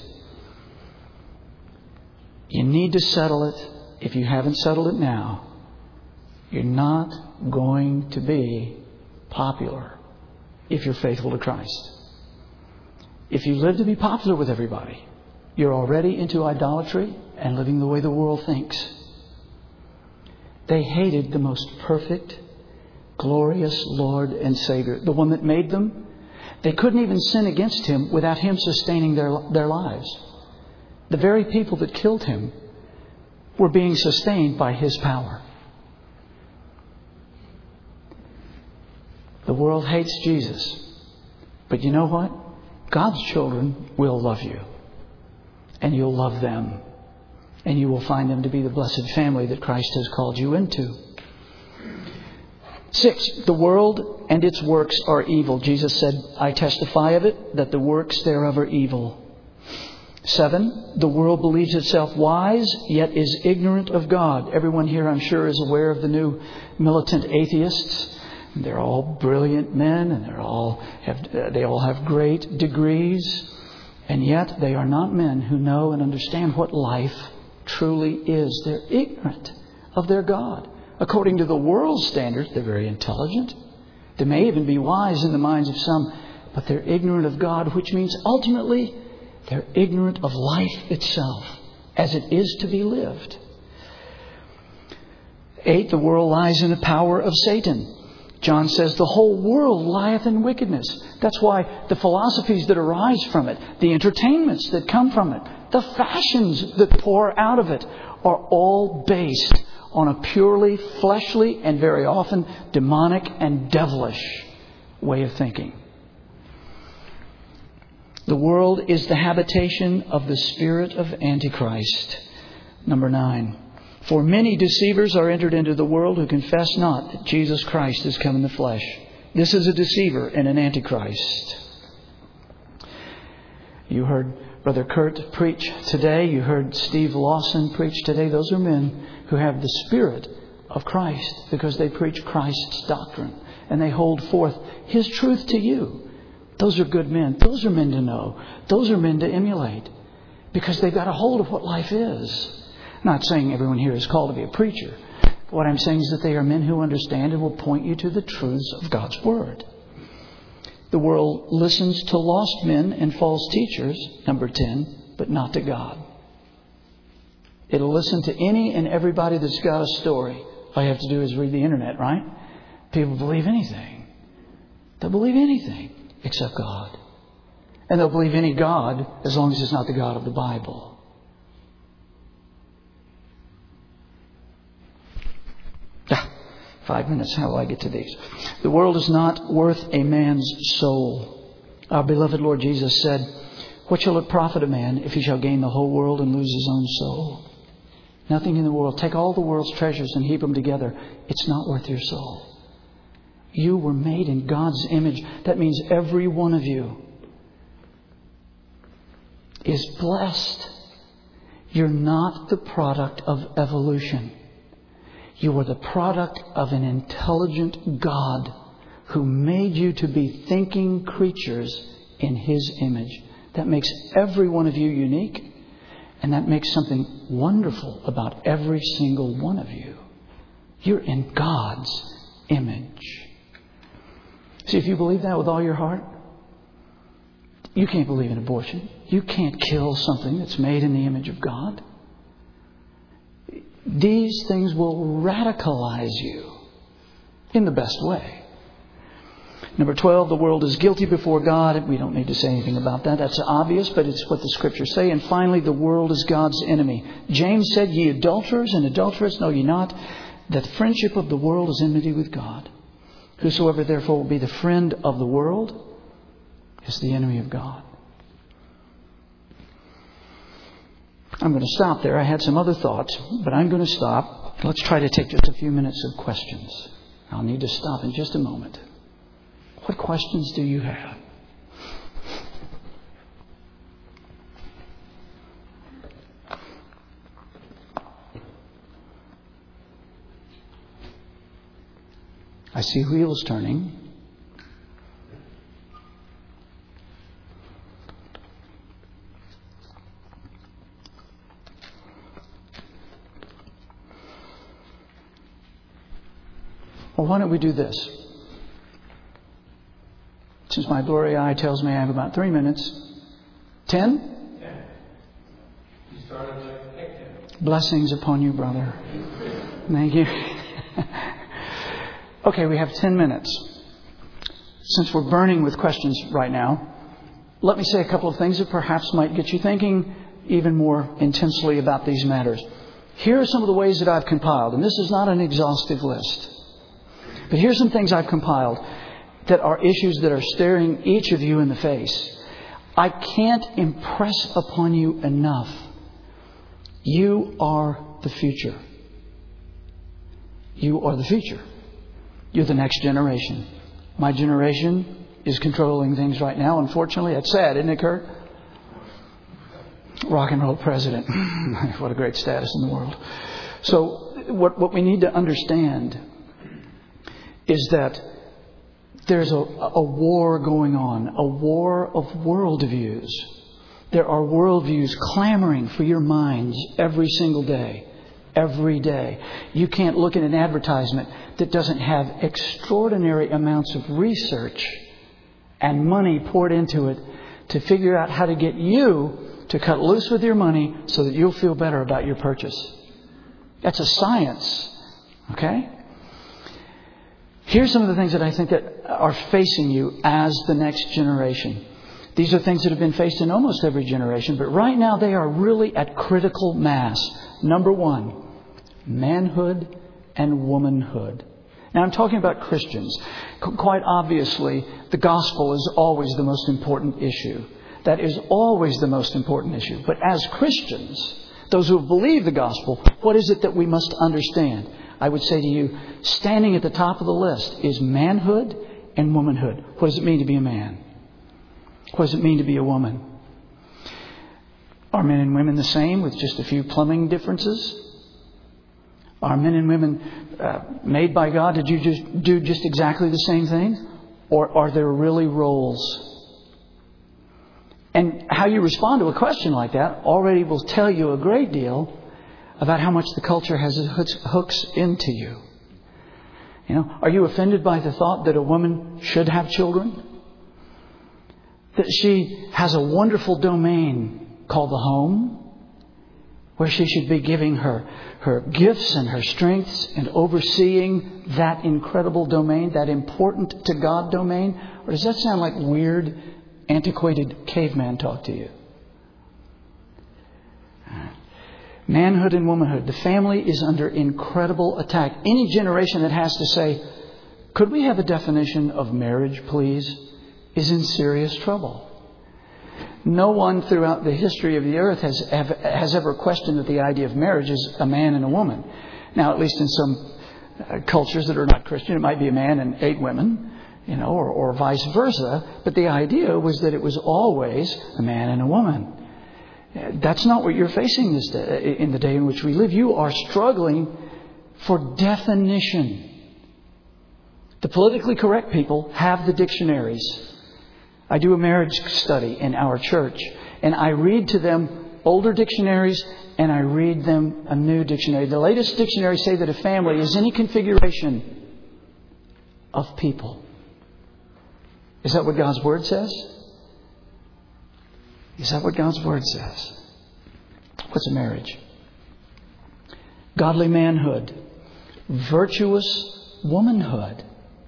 You need to settle it. If you haven't settled it now, you're not going to be popular if you're faithful to Christ. If you live to be popular with everybody, you're already into idolatry and living the way the world thinks. They hated the most perfect, glorious Lord and Savior, the one that made them. They couldn't even sin against Him without Him sustaining their, their lives. The very people that killed Him were being sustained by His power. The world hates Jesus. But you know what? God's children will love you. And you'll love them. And you will find them to be the blessed family that Christ has called you into. Six, the world and its works are evil. Jesus said, I testify of it, that the works thereof are evil. Seven, the world believes itself wise, yet is ignorant of God. Everyone here, I'm sure, is aware of the new militant atheists. They're all brilliant men, and they're all have, they all have great degrees. And yet they are not men who know and understand what life truly is. They're ignorant of their God. According to the world's standards, they're very intelligent. They may even be wise in the minds of some, but they're ignorant of God, which means ultimately they're ignorant of life itself as it is to be lived. Eight, the world lies in the power of Satan. John says the whole world lieth in wickedness. That's why the philosophies that arise from it, the entertainments that come from it, the fashions that pour out of it are all based on a purely fleshly and very often demonic and devilish way of thinking. The world is the habitation of the spirit of Antichrist. Number nine. For many deceivers are entered into the world who confess not that Jesus Christ is come in the flesh. This is a deceiver and an antichrist. You heard Brother Kurt preach today. You heard Steve Lawson preach today. Those are men who have the Spirit of Christ because they preach Christ's doctrine and they hold forth His truth to you. Those are good men. Those are men to know. Those are men to emulate because they've got a hold of what life is. I'm not saying everyone here is called to be a preacher. What I'm saying is that they are men who understand and will point you to the truths of God's Word. The world listens to lost men and false teachers, number ten, but not to God. It'll listen to any and everybody that's got a story. All you have to do is read the internet, right? People believe anything. They'll believe anything except God. And they'll believe any God as long as it's not the God of the Bible. Five minutes. How will I get to these? The world is not worth a man's soul. Our beloved Lord Jesus said, what shall it profit a man if he shall gain the whole world and lose his own soul? Nothing in the world. Take all the world's treasures and heap them together. It's not worth your soul. You were made in God's image. That means every one of you is blessed. You're not the product of evolution. You are the product of an intelligent God who made you to be thinking creatures in His image. That makes every one of you unique. And that makes something wonderful about every single one of you. You're in God's image. See, if you believe that with all your heart, you can't believe in abortion. You can't kill something that's made in the image of God. These things will radicalize you in the best way. Number twelve, the world is guilty before God. We don't need to say anything about that. That's obvious, but it's what the Scriptures say. And finally, the world is God's enemy. James said, ye adulterers and adulteress, know ye not that the friendship of the world is enmity with God? Whosoever therefore will be the friend of the world is the enemy of God. I'm going to stop there. I had some other thoughts, but I'm going to stop. Let's try to take just a few minutes of questions. I'll need to stop in just a moment. What questions do you have? I see wheels turning. Well, why don't we do this? Since my blurry eye tells me I have about three minutes. Ten? Yeah. You started like ten. Blessings upon you, brother. Thank you. Okay, we have ten minutes. Since we're burning with questions right now, let me say a couple of things that perhaps might get you thinking even more intensely about these matters. Here are some of the ways that I've compiled, and this is not an exhaustive list. But here's some things I've compiled that are issues that are staring each of you in the face. I can't impress upon you enough You are the future. You are the future. You're the next generation. My generation is controlling things right now. Unfortunately, that's sad, isn't it, Kurt? Rock and roll president. What a great status in the world. So what, what we need to understand is that there's a, a war going on, a war of worldviews. There are worldviews clamoring for your minds every single day. Every day. You can't look at an advertisement that doesn't have extraordinary amounts of research and money poured into it to figure out how to get you to cut loose with your money so that you'll feel better about your purchase. That's a science. Okay? Here's some of the things that I think that are facing you as the next generation. These are things that have been faced in almost every generation, but right now they are really at critical mass. Number one, manhood and womanhood. Now I'm talking about Christians. Quite obviously, the gospel is always the most important issue. That is always the most important issue. But as Christians, those who believe the gospel, what is it that we must understand? I would say to you, standing at the top of the list is manhood and womanhood. What does it mean to be a man? What does it mean to be a woman? Are men and women the same with just a few plumbing differences? Are men and women uh, made by God to do just, do just exactly the same thing? Or are there really roles? And how you respond to a question like that already will tell you a great deal about how much the culture has hooks into you. You know, are you offended by the thought that a woman should have children? That she has a wonderful domain called the home, where she should be giving her, her gifts and her strengths and overseeing that incredible domain, that important to God domain? Or does that sound like weird, antiquated caveman talk to you? Manhood and womanhood. The family is under incredible attack. Any generation that has to say, could we have a definition of marriage, please, is in serious trouble. No one throughout the history of the earth has, have, has ever questioned that the idea of marriage is a man and a woman. Now, at least in some uh, cultures that are not Christian, it might be a man and eight women, you know, or, or vice versa. But the idea was that it was always a man and a woman. That's not what you're facing this day, in the day in which we live. You are struggling for definition. The politically correct people have the dictionaries. I do a marriage study in our church, and I read to them older dictionaries and I read them a new dictionary. The latest dictionaries say that a family is any configuration of people. Is that what God's Word says? Is that what God's Word says? What's a marriage? Godly manhood. Virtuous womanhood.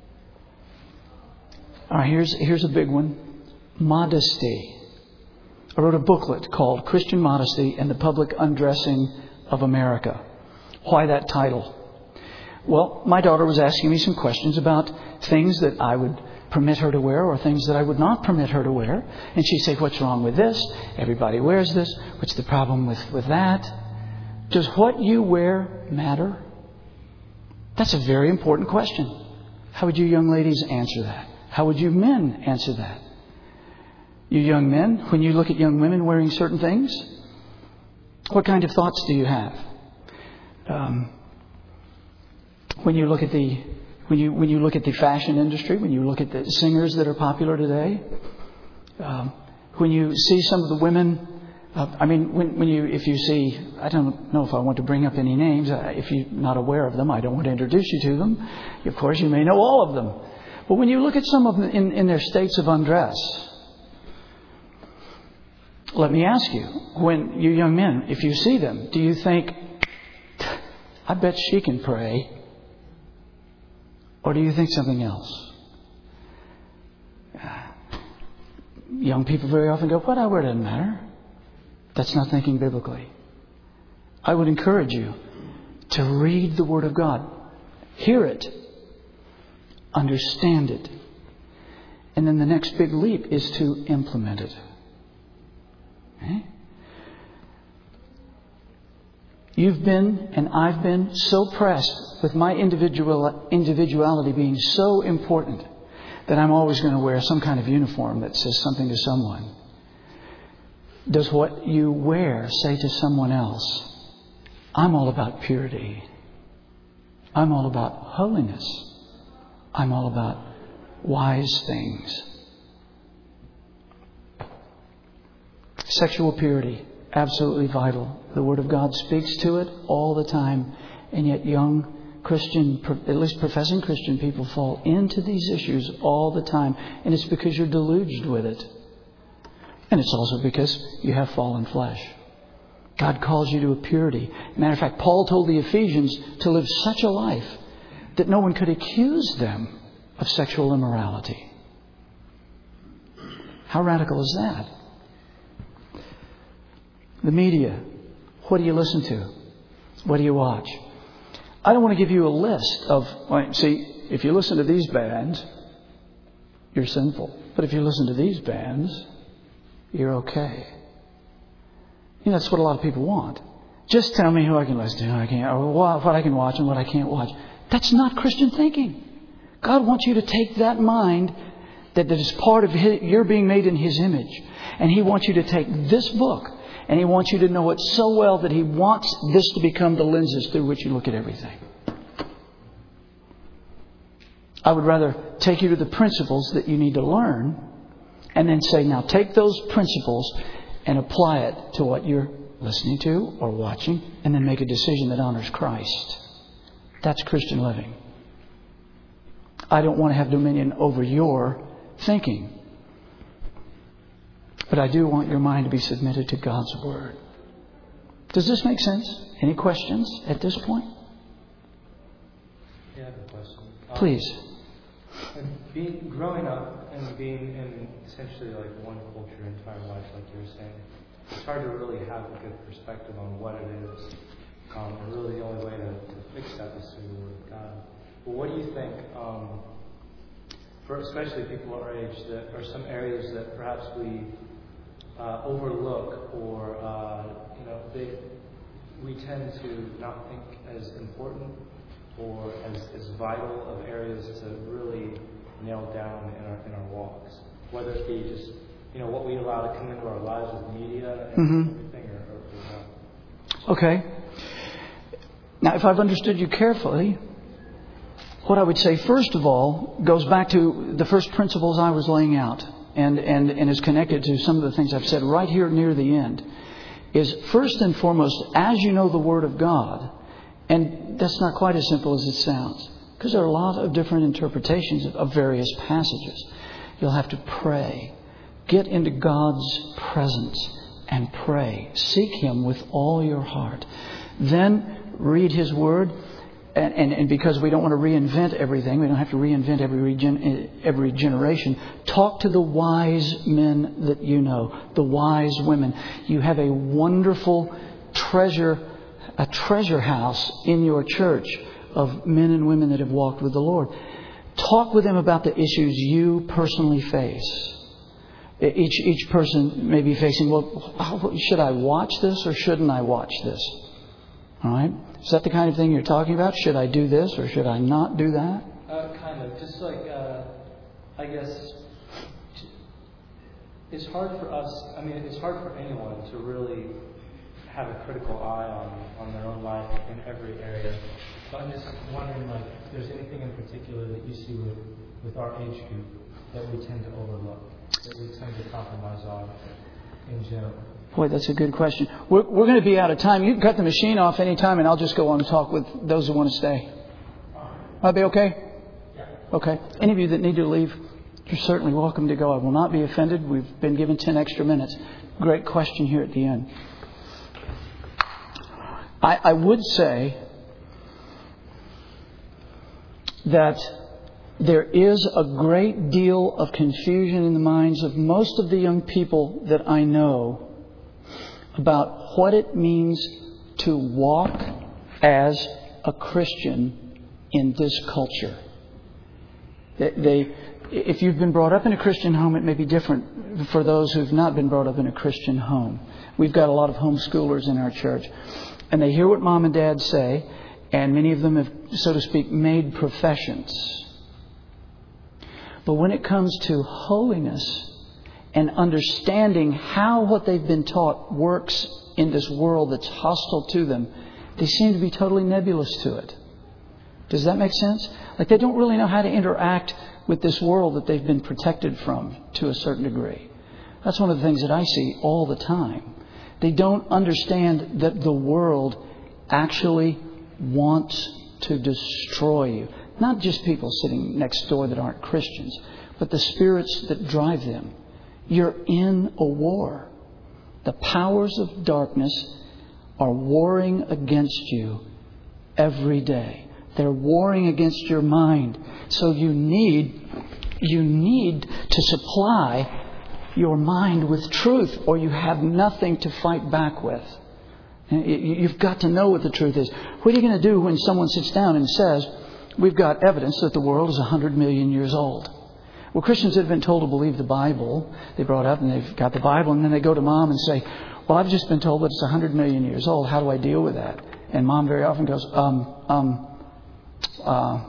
All right, here's, here's a big one. Modesty. I wrote a booklet called Christian Modesty and the Public Undressing of America. Why that title? Well, my daughter was asking me some questions about things that I would permit her to wear or things that I would not permit her to wear. And she'd say, what's wrong with this? Everybody wears this. What's the problem with, with that? Does what you wear matter? That's a very important question. How would you young ladies answer that? How would you men answer that? You young men, when you look at young women wearing certain things, what kind of thoughts do you have? Um, when you look at the when you when you look at the fashion industry, when you look at the singers that are popular today, um, when you see some of the women, uh, I mean, when, when you if you see, I don't know if I want to bring up any names. Uh, if you're not aware of them, I don't want to introduce you to them. Of course, you may know all of them. But when you look at some of them in, in their states of undress, let me ask you, when you young men, if you see them, do you think, I bet she can pray? Or do you think something else? Young people very often go, what I wear doesn't matter. That's not thinking biblically. I would encourage you to read the Word of God. Hear it. Understand it. And then the next big leap is to implement it. Okay? You've been, and I've been, so pressed with my individual individuality being so important that I'm always going to wear some kind of uniform that says something to someone. Does what you wear say to someone else, I'm all about purity. I'm all about holiness. I'm all about wise things. Sexual purity, absolutely vital. The Word of God speaks to it all the time. And yet young Christian, at least professing Christian people fall into these issues all the time. And it's because you're deluged with it. And it's also because you have fallen flesh. God calls you to a purity. Matter of fact, Paul told the Ephesians to live such a life that no one could accuse them of sexual immorality. How radical is that? The media. What do you listen to? What do you watch? I don't want to give you a list of... See, if you listen to these bands, you're sinful. But if you listen to these bands, you're okay. You know, that's what a lot of people want. Just tell me who I can listen to, who I can't, or what I can watch and what I can't watch. That's not Christian thinking. God wants you to take that mind that is part of his, you're being made in His image. And He wants you to take this book and He wants you to know it so well that He wants this to become the lenses through which you look at everything. I would rather take you to the principles that you need to learn and then say, now take those principles and apply it to what you're listening to or watching, and then make a decision that honors Christ. That's Christian living. I don't want to have dominion over your thinking. But I do want your mind to be submitted to God's Word. Does this make sense? Any questions at this point? Yeah, I have a question. Um, Please. Being, growing up and being in essentially like one culture your entire life, like you were saying, it's hard to really have a good perspective on what it is. Um, and really the only way to, to fix that is through the Word of God. But what do you think, um, for especially people our age, that are some areas that perhaps we uh, overlook, or uh, you know, they, we tend to not think as important or as, as vital of areas to really nail down in our in our walks, whether it be just, you know, what we allow to come into our lives with media and mm-hmm. everything, or, or, or not. Okay. Now, if I've understood you carefully, what I would say, first of all, goes back to the first principles I was laying out, and, and, and is connected to some of the things I've said right here near the end, is first and foremost, as you know the Word of God, and that's not quite as simple as it sounds, because there are a lot of different interpretations of, of various passages. You'll have to pray. Get into God's presence and pray. Seek Him with all your heart. Then read His Word. And, and, and because we don't want to reinvent everything, we don't have to reinvent every regen, every generation. Talk to the wise men that you know, the wise women. You have a wonderful treasure, a treasure house in your church of men and women that have walked with the Lord. Talk with them about the issues you personally face. Each each person may be facing, well, should I watch this or shouldn't I watch this? All right? Is that the kind of thing you're talking about? Should I do this or should I not do that? Uh, kind of. Just like, uh, I guess, it's hard for us, I mean, it's hard for anyone to really have a critical eye on, on their own life in every area. So I'm just wondering, like, if there's anything in particular that you see with, with our age group that we tend to overlook, that we tend to compromise on in general. Boy, that's a good question. We're, we're going to be out of time. You can cut the machine off any time, and I'll just go on and talk with those who want to stay. That'll be okay? Yeah. Okay. Any of you that need to leave, you're certainly welcome to go. I will not be offended. We've been given ten extra minutes. Great question here at the end. I, I would say that there is a great deal of confusion in the minds of most of the young people that I know about what it means to walk as a Christian in this culture. They, they, if you've been brought up in a Christian home, it may be different for those who've not been brought up in a Christian home. We've got a lot of homeschoolers in our church. and they hear what mom and dad say, and many of them have, so to speak, made professions. But when it comes to holiness and understanding how what they've been taught works in this world that's hostile to them, they seem to be totally nebulous to it. Does that make sense? Like they don't really know how to interact with this world that they've been protected from to a certain degree. That's one of the things that I see all the time. They don't understand that the world actually wants to destroy you. Not just people sitting next door that aren't Christians, but the spirits that drive them. You're in a war. The powers of darkness are warring against you every day. They're warring against your mind. So you need, you need to supply your mind with truth, or you have nothing to fight back with. You've got to know what the truth is. What are you going to do when someone sits down and says, we've got evidence that the world is one hundred million years old? Well, Christians have been told to believe the Bible. They brought up and they've got the Bible, and then they go to mom and say, well, I've just been told that it's one hundred million years old. How do I deal with that? And mom very often goes, um, um, uh,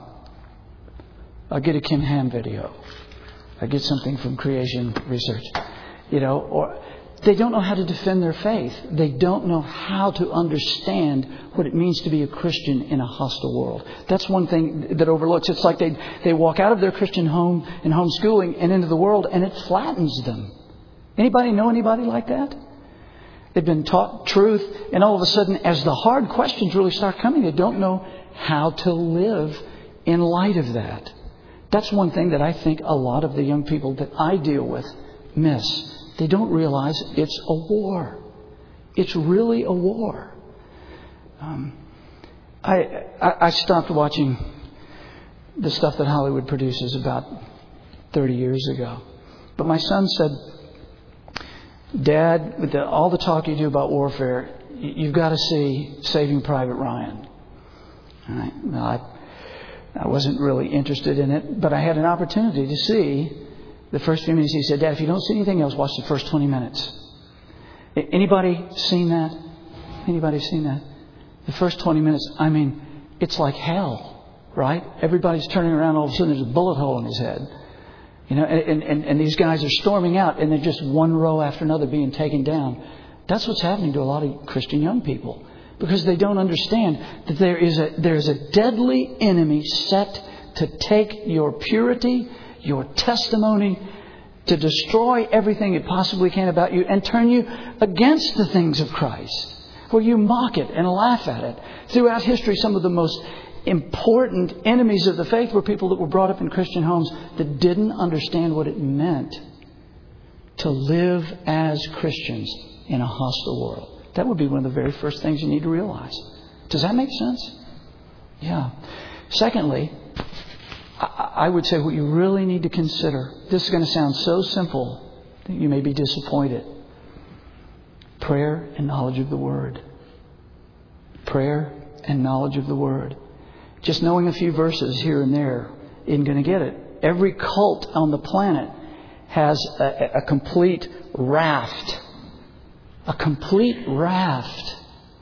I'll get a Kim Ham video. I get something from Creation Research. You know, or they don't know how to defend their faith. They don't know how to understand what it means to be a Christian in a hostile world. That's one thing that overlooks. It's like they, they walk out of their Christian home and homeschooling and into the world, and it flattens them. Anybody know anybody like that? They've been taught truth, and all of a sudden, as the hard questions really start coming, they don't know how to live in light of that. That's one thing that I think a lot of the young people that I deal with miss. They don't realize it's a war. It's really a war. Um, I, I I stopped watching the stuff that Hollywood produces about thirty years ago. But my son said, Dad, with the, all the talk you do about warfare, you've got to see Saving Private Ryan. All right. Well, I, I wasn't really interested in it, but I had an opportunity to see the first few minutes. He said, Dad, if you don't see anything else, watch the first twenty minutes. Anybody seen that? Anybody seen that? The first twenty minutes, I mean, it's like hell, right? Everybody's turning around, all of a sudden there's a bullet hole in his head. You know, and, and, and these guys are storming out, and they're just one row after another being taken down. That's what's happening to a lot of Christian young people, because they don't understand that there is a there is a deadly enemy set to take your purity, your testimony, to destroy everything it possibly can about you and turn you against the things of Christ, where you mock it and laugh at it. Throughout history, some of the most important enemies of the faith were people that were brought up in Christian homes that didn't understand what it meant to live as Christians in a hostile world. That would be one of the very first things you need to realize. Does that make sense? Yeah. Secondly, I would say what you really need to consider, this is going to sound so simple that you may be disappointed. Prayer and knowledge of the Word. Prayer and knowledge of the Word. Just knowing a few verses here and there isn't going to get it. Every cult on the planet has a, a complete raft, a complete raft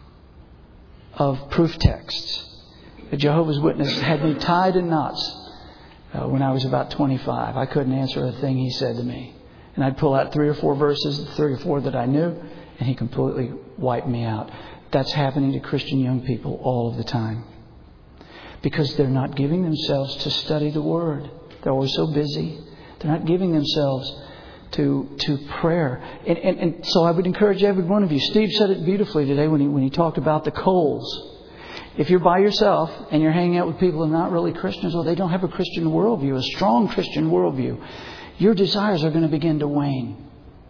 of proof texts. The Jehovah's Witness had me tied in knots uh, when I was about twenty-five. I couldn't answer a thing he said to me. And I'd pull out three or four verses, the three or four that I knew, and he completely wiped me out. That's happening to Christian young people all of the time, because they're not giving themselves to study the Word. They're always so busy. They're not giving themselves to to prayer. And, and, and so I would encourage every one of you. Steve said it beautifully today when he when he talked about the coals. If you're by yourself and you're hanging out with people who are not really Christians, or they don't have a Christian worldview, a strong Christian worldview, your desires are going to begin to wane.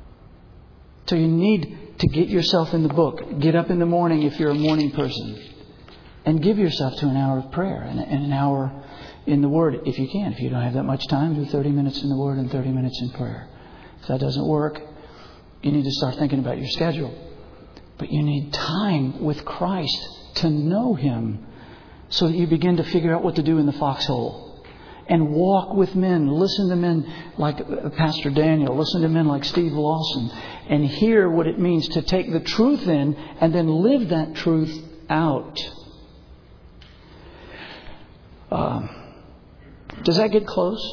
So you need to get yourself in the book. Get up in the morning if you're a morning person, and give yourself to an hour of prayer and, and an hour in the Word if you can. If you don't have that much time, do thirty minutes in the Word and thirty minutes in prayer. If that doesn't work, you need to start thinking about your schedule. But you need time with Christ to know Him, so that you begin to figure out what to do in the foxhole. And walk with men. Listen to men like Pastor Daniel. Listen to men like Steve Lawson. And hear what it means to take the truth in and then live that truth out. Um, does that get close?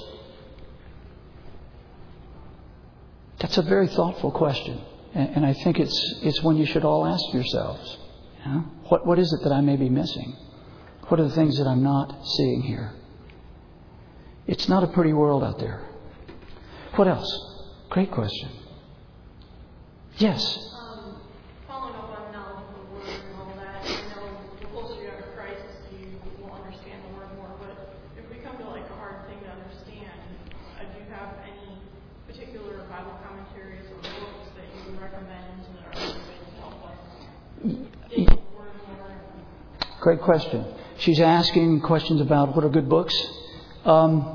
That's a very thoughtful question. And, and I think it's it's one you should all ask yourselves. You know? What What is it that I may be missing? What are the things that I'm not seeing here? It's not a pretty world out there. What else? Great question. Yes. Um, following up on knowledge of the Word and all that, I know the closer you are to Christ, you will understand the Word more. But if we come to like a hard thing to understand, uh, do you have any particular Bible commentaries or books that you would recommend that are going to help us get the Word more? Great question. She's asking questions about what are good books. Um,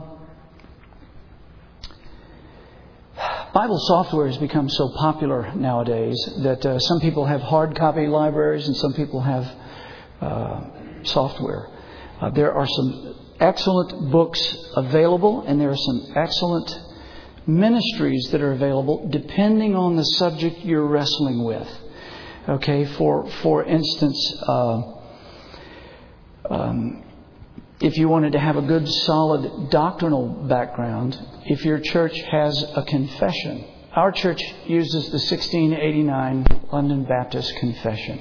Bible software has become so popular nowadays that uh, some people have hard copy libraries and some people have uh, software. Uh, there are some excellent books available, and there are some excellent ministries that are available depending on the subject you're wrestling with. Okay, for for instance, uh, um, if you wanted to have a good, solid doctrinal background, if your church has a confession. Our church uses the sixteen eighty-nine London Baptist Confession.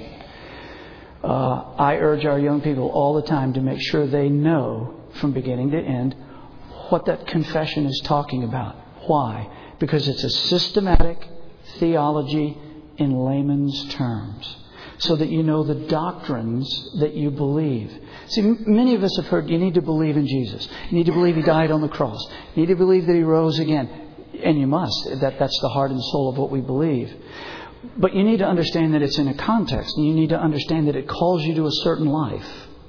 Uh, I urge our young people all the time to make sure they know from beginning to end what that confession is talking about. Why? Because it's a systematic theology in layman's terms, so that you know the doctrines that you believe. See, many of us have heard you need to believe in Jesus. You need to believe He died on the cross. You need to believe that He rose again. And you must. That, that's the heart and soul of what we believe. But you need to understand that it's in a context. And you need to understand that it calls you to a certain life.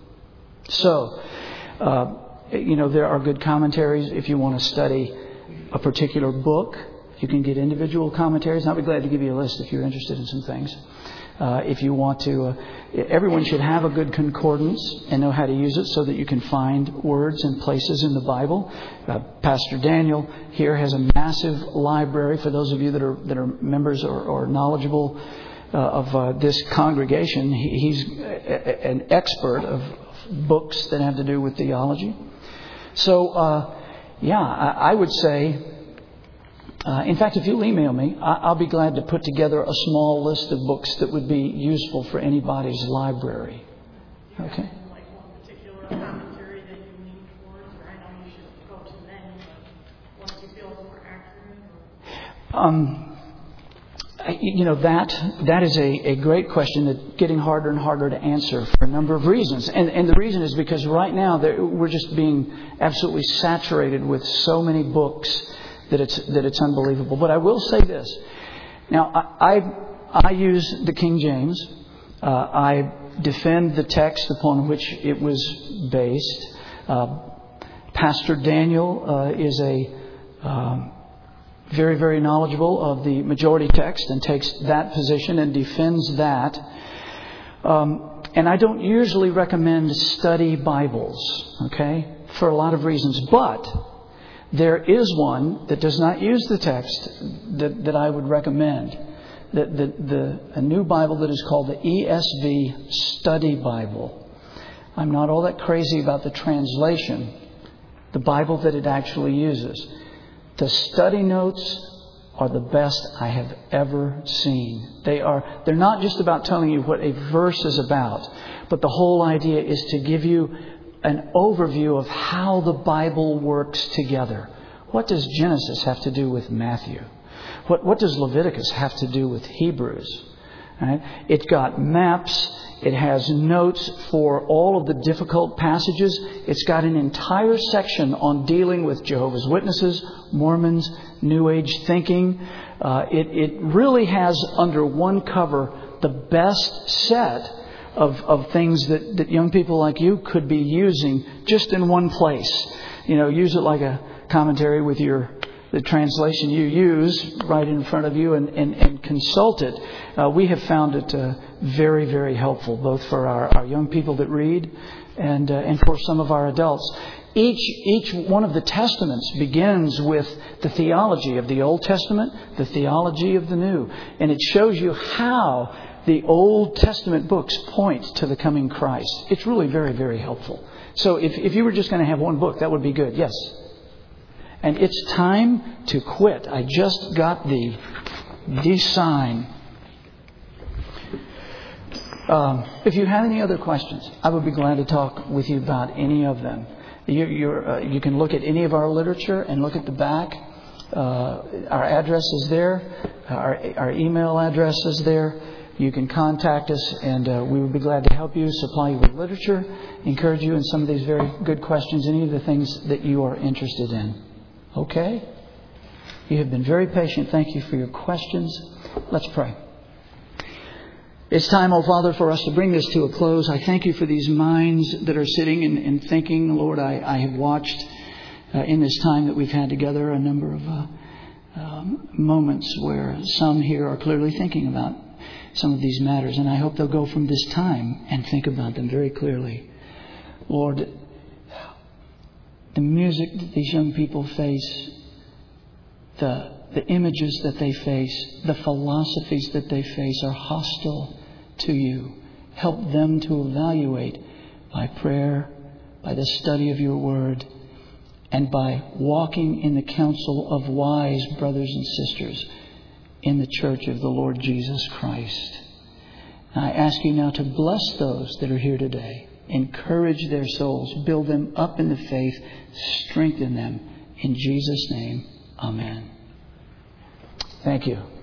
So, uh, you know, there are good commentaries if you want to study a particular book. You can get individual commentaries. And I'll be glad to give you a list if you're interested in some things. Uh, if you want to, uh, everyone should have a good concordance and know how to use it so that you can find words and places in the Bible. Uh, Pastor Daniel here has a massive library for those of you that are that are members or, or knowledgeable uh, of uh, this congregation. He, he's a, an expert of books that have to do with theology. So, uh, yeah, I, I would say. Uh, in fact, if you'll email me, I'll be glad to put together a small list of books that would be useful for anybody's library. Okay? Like one particular commentary that you lean towards, or I know you should go to many, but once you feel it's more accurate? Or... Um, you know, that that is a, a great question that's getting harder and harder to answer for a number of reasons. And, and the reason is because right now we're just being absolutely saturated with so many books that it's that it's unbelievable. But I will say this. Now, I I, I use the King James. Uh, I defend the text upon which it was based. Uh, Pastor Daniel uh, is a um, very, very knowledgeable of the majority text and takes that position and defends that. Um, and I don't usually recommend study Bibles, okay, for a lot of reasons. But there is one that does not use the text that, that I would recommend. The, the, the, a new Bible that is called the E S V Study Bible. I'm not all that crazy about the translation, the Bible that it actually uses. The study notes are the best I have ever seen. They are, they're not just about telling you what a verse is about, but the whole idea is to give you an overview of how the Bible works together. What does Genesis have to do with Matthew? What, what does Leviticus have to do with Hebrews? Right? It's got maps. It has notes for all of the difficult passages. It's got an entire section on dealing with Jehovah's Witnesses, Mormons, New Age thinking. Uh, it, it really has under one cover the best set Of, of things that, that young people like you could be using just in one place. You know, use it like a commentary with your the translation you use right in front of you and, and, and consult it. Uh, we have found it uh, very, very helpful, both for our, our young people that read and uh, and for some of our adults. Each each one of the testaments begins with the theology of the Old Testament, the theology of the New, and it shows you how the Old Testament books point to the coming Christ. It's really very, very helpful. So if, if you were just going to have one book, that would be good. Yes. And it's time to quit. I just got the, the sign. Um, if you have any other questions, I would be glad to talk with you about any of them. You, you're, uh, you can look at any of our literature and look at the back. Uh, our address is there. Our, our email address is there. You can contact us, and uh, we would be glad to help you, supply you with literature, encourage you in some of these very good questions, any of the things that you are interested in. Okay? You have been very patient. Thank you for your questions. Let's pray. It's time, oh Father, for us to bring this to a close. I thank you for these minds that are sitting and, and thinking. Lord, I, I have watched uh, in this time that we've had together a number of uh, um, moments where some here are clearly thinking about some of these matters. And I hope they'll go from this time and think about them very clearly. Lord, the music that these young people face, the the images that they face, the philosophies that they face are hostile to you. Help them to evaluate by prayer, by the study of your word, and by walking in the counsel of wise brothers and sisters in the church of the Lord Jesus Christ. And I ask you now to bless those that are here today. Encourage their souls. Build them up in the faith. Strengthen them. In Jesus' name, amen. Thank you.